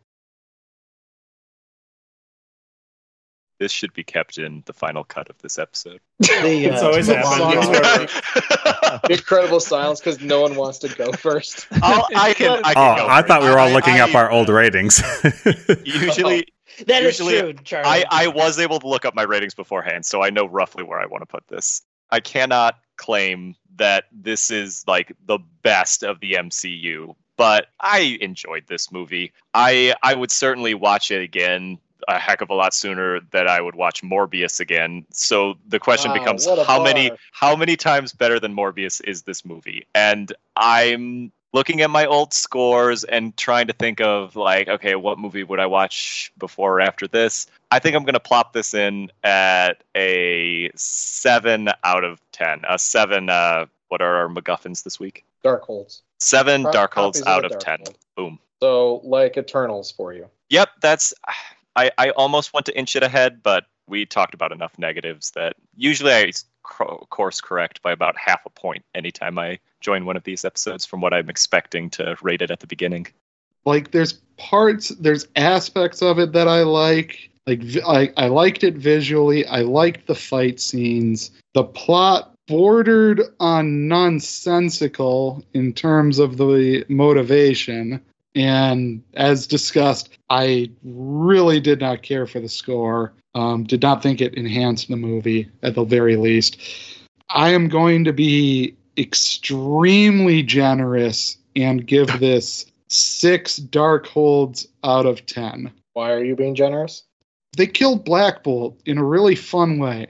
This should be kept in the final cut of this episode. It's always happened. Incredible silence because no one wants to go first. I can go I first. thought we were all looking up our old ratings. Usually, That is Usually, true, Charlie. I was able to look up my ratings beforehand, so I know roughly where I want to put this. I cannot claim that this is like the best of the MCU, but I enjoyed this movie. I would certainly watch it again a heck of a lot sooner than I would watch Morbius again. So the question becomes what a how bar. many times better than Morbius is this movie? And I'm looking at my old scores and trying to think of like, okay, what movie would I watch before or after this? I think I'm going to plop this in at a 7 out of 10. A 7, what are our MacGuffins this week? Dark holds. 7 dark holds Copies out of of Dark 10. Hold. Boom. So, like Eternals for you. Yep, that's... I almost want to inch it ahead, but we talked about enough negatives that usually I course correct by about half a point anytime I join one of these episodes from what I'm expecting to rate it at the beginning. Like there's aspects of it that I like. Like I liked it visually. I liked the fight scenes. The plot bordered on nonsensical in terms of the motivation. And as discussed, I really did not care for the score. Did not think it enhanced the movie at the very least. I am going to be extremely generous and give this 6 Darkholds out of 10. Why are you being generous? They killed Black Bolt in a really fun way.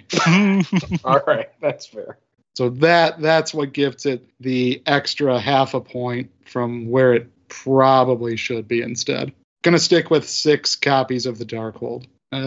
All right, that's fair. So that's what gives it the extra half a point from where it probably should be instead. Gonna stick with 6 copies of the Darkhold.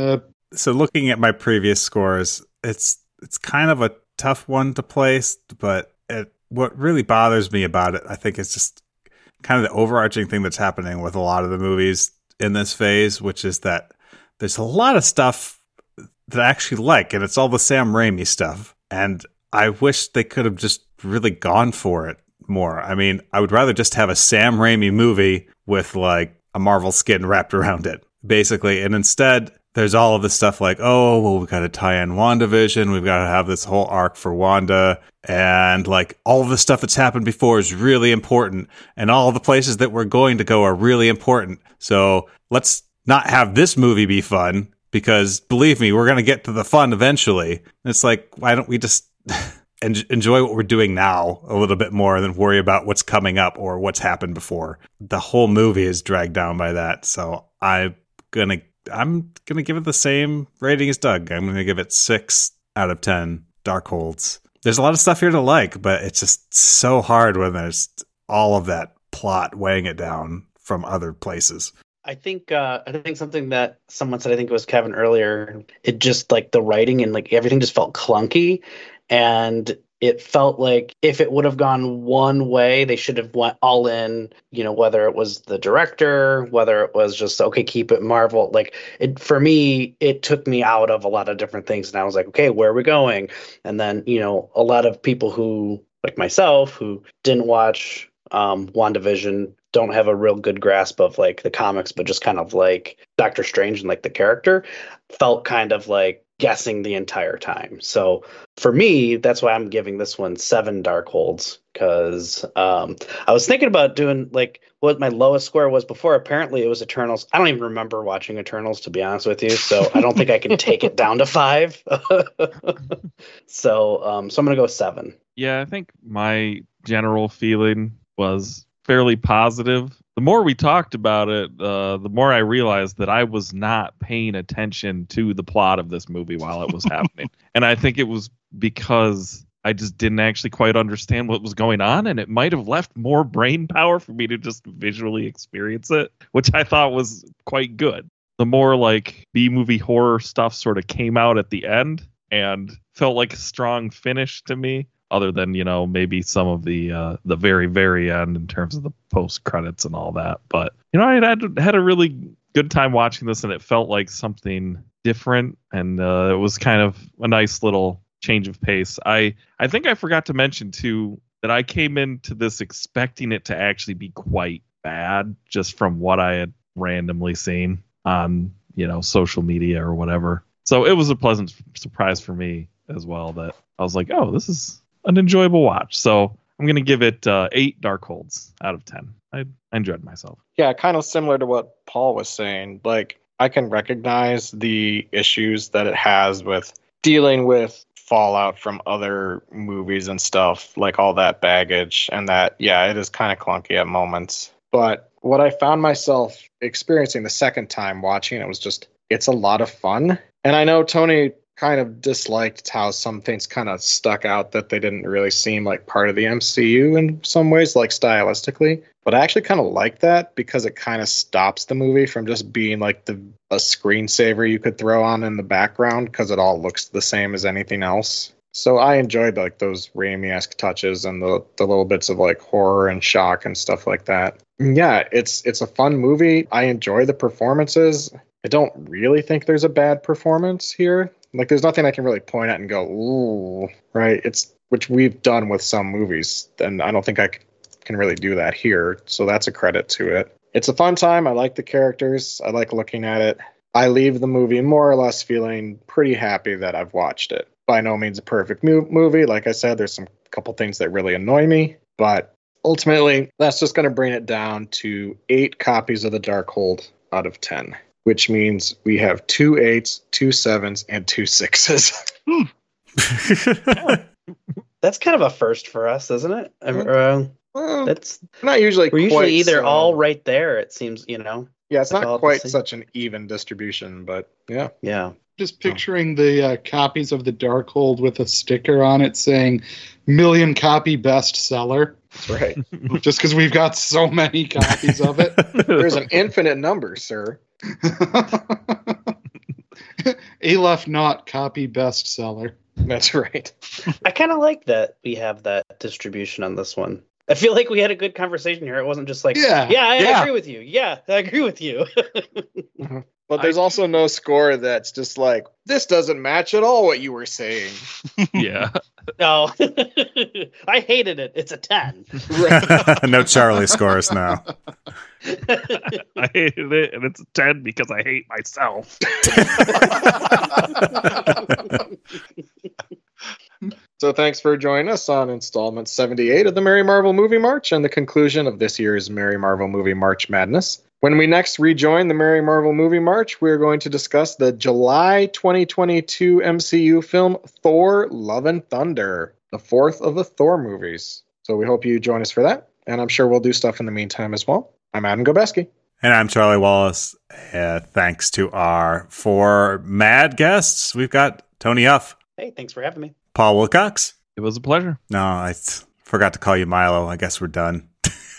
So looking at my previous scores, it's kind of a tough one to place, but what really bothers me about it, I think, is just kind of the overarching thing that's happening with a lot of the movies in this phase, which is that there's a lot of stuff that I actually like, and it's all the Sam Raimi stuff. And I wish they could have just really gone for it more. I mean, I would rather just have a Sam Raimi movie with like a Marvel skin wrapped around it, basically. And instead, there's all of this stuff like, oh, well, we've got to tie in WandaVision. We've got to have this whole arc for Wanda. And like all of the stuff that's happened before is really important. And all the places that we're going to go are really important. So let's not have this movie be fun, because believe me, we're going to get to the fun eventually. And it's like, why don't we just enjoy what we're doing now a little bit more than worry about what's coming up or what's happened before? The whole movie is dragged down by that. So I'm gonna give it the same rating as Doug. I'm gonna give it 6 out of 10 Darkholds. There's a lot of stuff here to like, but it's just so hard when there's all of that plot weighing it down from other places. I think something that someone said, I think it was Kevin earlier, it just like the writing and like everything just felt clunky, and it felt like if it would have gone one way, they should have went all in, whether it was the director, whether it was just, okay, keep it Marvel. Like for me, it took me out of a lot of different things. And I was like, okay, where are we going? And then, a lot of people who, like myself, who didn't watch WandaVision, don't have a real good grasp of like the comics, but just kind of like Doctor Strange and like the character, felt kind of like guessing the entire time. So for me, that's why I'm giving this one 7 Darkholds, because I was thinking about doing like what my lowest score was before. Apparently it was Eternals. I don't even remember watching Eternals, to be honest with you, so I don't think I can take it down to 5. So I'm gonna go 7. Yeah, I think my general feeling was fairly positive. The more we talked about it, the more I realized that I was not paying attention to the plot of this movie while it was happening. And I think it was because I just didn't actually quite understand what was going on, and it might have left more brain power for me to just visually experience it, which I thought was quite good. The more like B-movie horror stuff sort of came out at the end and felt like a strong finish to me, other than, maybe some of the very, very end in terms of the post credits and all that. But, I had a really good time watching this, and it felt like something different. And it was kind of a nice little change of pace. I think I forgot to mention, too, that I came into this expecting it to actually be quite bad, just from what I had randomly seen on, social media or whatever. So it was a pleasant surprise for me as well, that I was like, oh, this is an enjoyable watch. So I'm going to give it 8 Darkholds out of 10. I enjoyed myself. Yeah, kind of similar to what Paul was saying. Like, I can recognize the issues that it has with dealing with fallout from other movies and stuff, like all that baggage, and that, yeah, it is kind of clunky at moments. But what I found myself experiencing the second time watching it was just, it's a lot of fun. And I know Tony kind of disliked how some things kind of stuck out, that they didn't really seem like part of the MCU in some ways, like stylistically. But I actually kind of like that, because it kind of stops the movie from just being like a screensaver you could throw on in the background, because it all looks the same as anything else. So I enjoyed like those Raimi-esque touches and the little bits of like horror and shock and stuff like that. Yeah, it's a fun movie. I enjoy the performances. I don't really think there's a bad performance here. Like, there's nothing I can really point at and go, ooh, right? Which we've done with some movies, and I don't think I can really do that here. So that's a credit to it. It's a fun time. I like the characters. I like looking at it. I leave the movie more or less feeling pretty happy that I've watched it. By no means a perfect movie. Like I said, there's some couple things that really annoy me, but ultimately, that's just going to bring it down to 8 copies of The Darkhold out of 10. Which means we have 2 8s, 2 7s, and 2 6s. That's kind of a first for us, isn't it? Well, That's not usually. we're quite usually either so- all right there. It seems, Yeah, it's like all not the quite same. such an even distribution, but yeah. Yeah. Just picturing the copies of the Darkhold with a sticker on it saying "million copy bestseller," That's right. just because we've got so many copies of it. There's an infinite number, sir. Aleph not copy bestseller. That's right. I kind of like that we have that distribution on this one. I feel like we had a good conversation here. It wasn't just like, Yeah. I Yeah. agree with you. Yeah, I agree with you. But there's also no score that's just like, this doesn't match at all what you were saying. Yeah. No, I hated it. It's a 10. No Charlie scores now. I hated it, and it's a 10 because I hate myself. So thanks for joining us on installment 78 of the Merry Marvel Movie March and the conclusion of this year's Merry Marvel Movie March Madness. When we next rejoin the Merry Marvel Movie March, we're going to discuss the July 2022 MCU film Thor: Love and Thunder, the fourth of the Thor movies. So we hope you join us for that, and I'm sure we'll do stuff in the meantime as well. I'm Adam Gobeski. And I'm Charlie Wallace. Thanks to our 4 mad guests. We've got Tony Huff, Hey, thanks for having me. Paul Wilcox. It was a pleasure. No, I forgot to call you Milo. I guess we're done.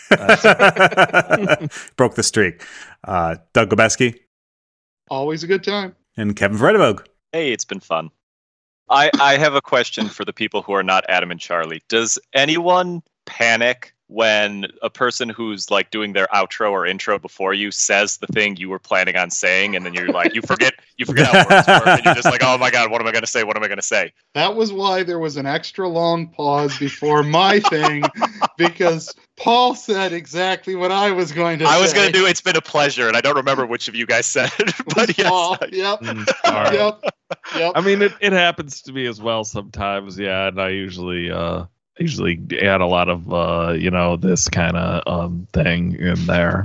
Broke the streak. Doug Gobeski Always a good time. and Kevin Fredevog. Hey, it's been fun. I have a question for the people who are not Adam and Charlie. Does anyone panic when a person who's like doing their outro or intro before you says the thing you were planning on saying, and then you're like, you forget how words work, and you're just like, oh my god, what am I going to say? What am I going to say? That was why there was an extra long pause before my thing, because Paul said exactly what I was going to say. I was going to do It's Been a Pleasure, and I don't remember which of you guys said it, but yes. Paul. Yep. All right. Yep. I mean, it happens to me as well sometimes, yeah, and I usually add a lot of this kind of thing in there.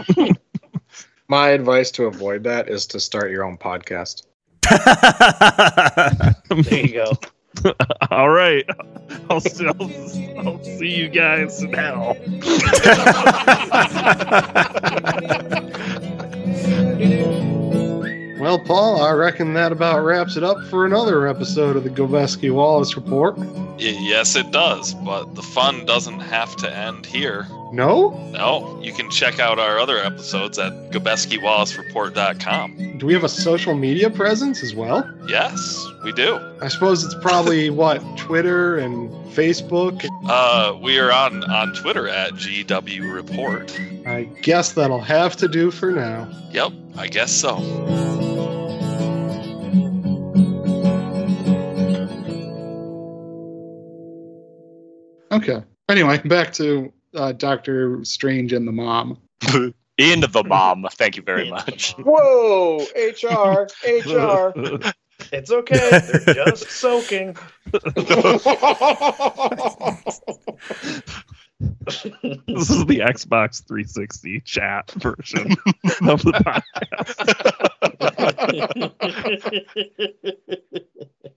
My advice to avoid that is to start your own podcast. There you go. All right, I'll see you guys in hell. Well, Paul, I reckon that about wraps it up for another episode of the Gobeski Wallace Report. Yes, it does, but the fun doesn't have to end here. No? No, you can check out our other episodes at GobeskiWallaceReport.com. Do we have a social media presence as well? Yes, we do. I suppose it's probably, Twitter and Facebook? We are on Twitter at GW Report. I guess that'll have to do for now. Yep, I guess so. Okay. Anyway, back to Doctor Strange and the Mom. Into the mom. Thank you very much. Whoa! HR! HR! It's okay. They're just soaking. This is the Xbox 360 chat version of the podcast.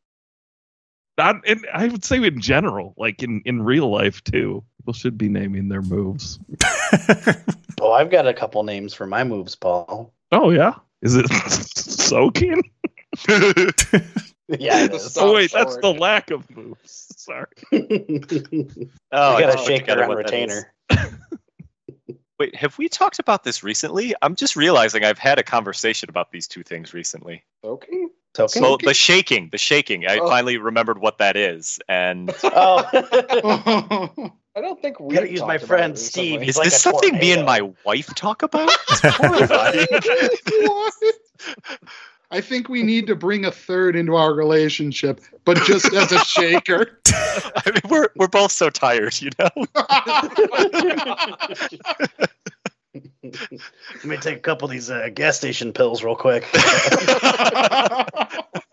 I would say in general, like in real life too, people should be naming their moves. Oh, I've got a couple names for my moves, Paul. Oh yeah, is it soaking? Yeah, it is. Oh wait, that's the lack of moves. Sorry. Oh, I got just a put shaker together and what that is. retainer. Wait, have we talked about this recently? I'm just realizing I've had a conversation about these two things recently. Okay. Soaking? So the shaking. I Oh. finally remembered what that is. And Oh. I don't think we Gotta use my friend Steve. is He's like this a something me and tornado. my wife talk about? It's horrifying. What? I think we need to bring a third into our relationship, but just as a shaker. I mean, we're both so tired, you know? Let me take a couple of these gas station pills real quick.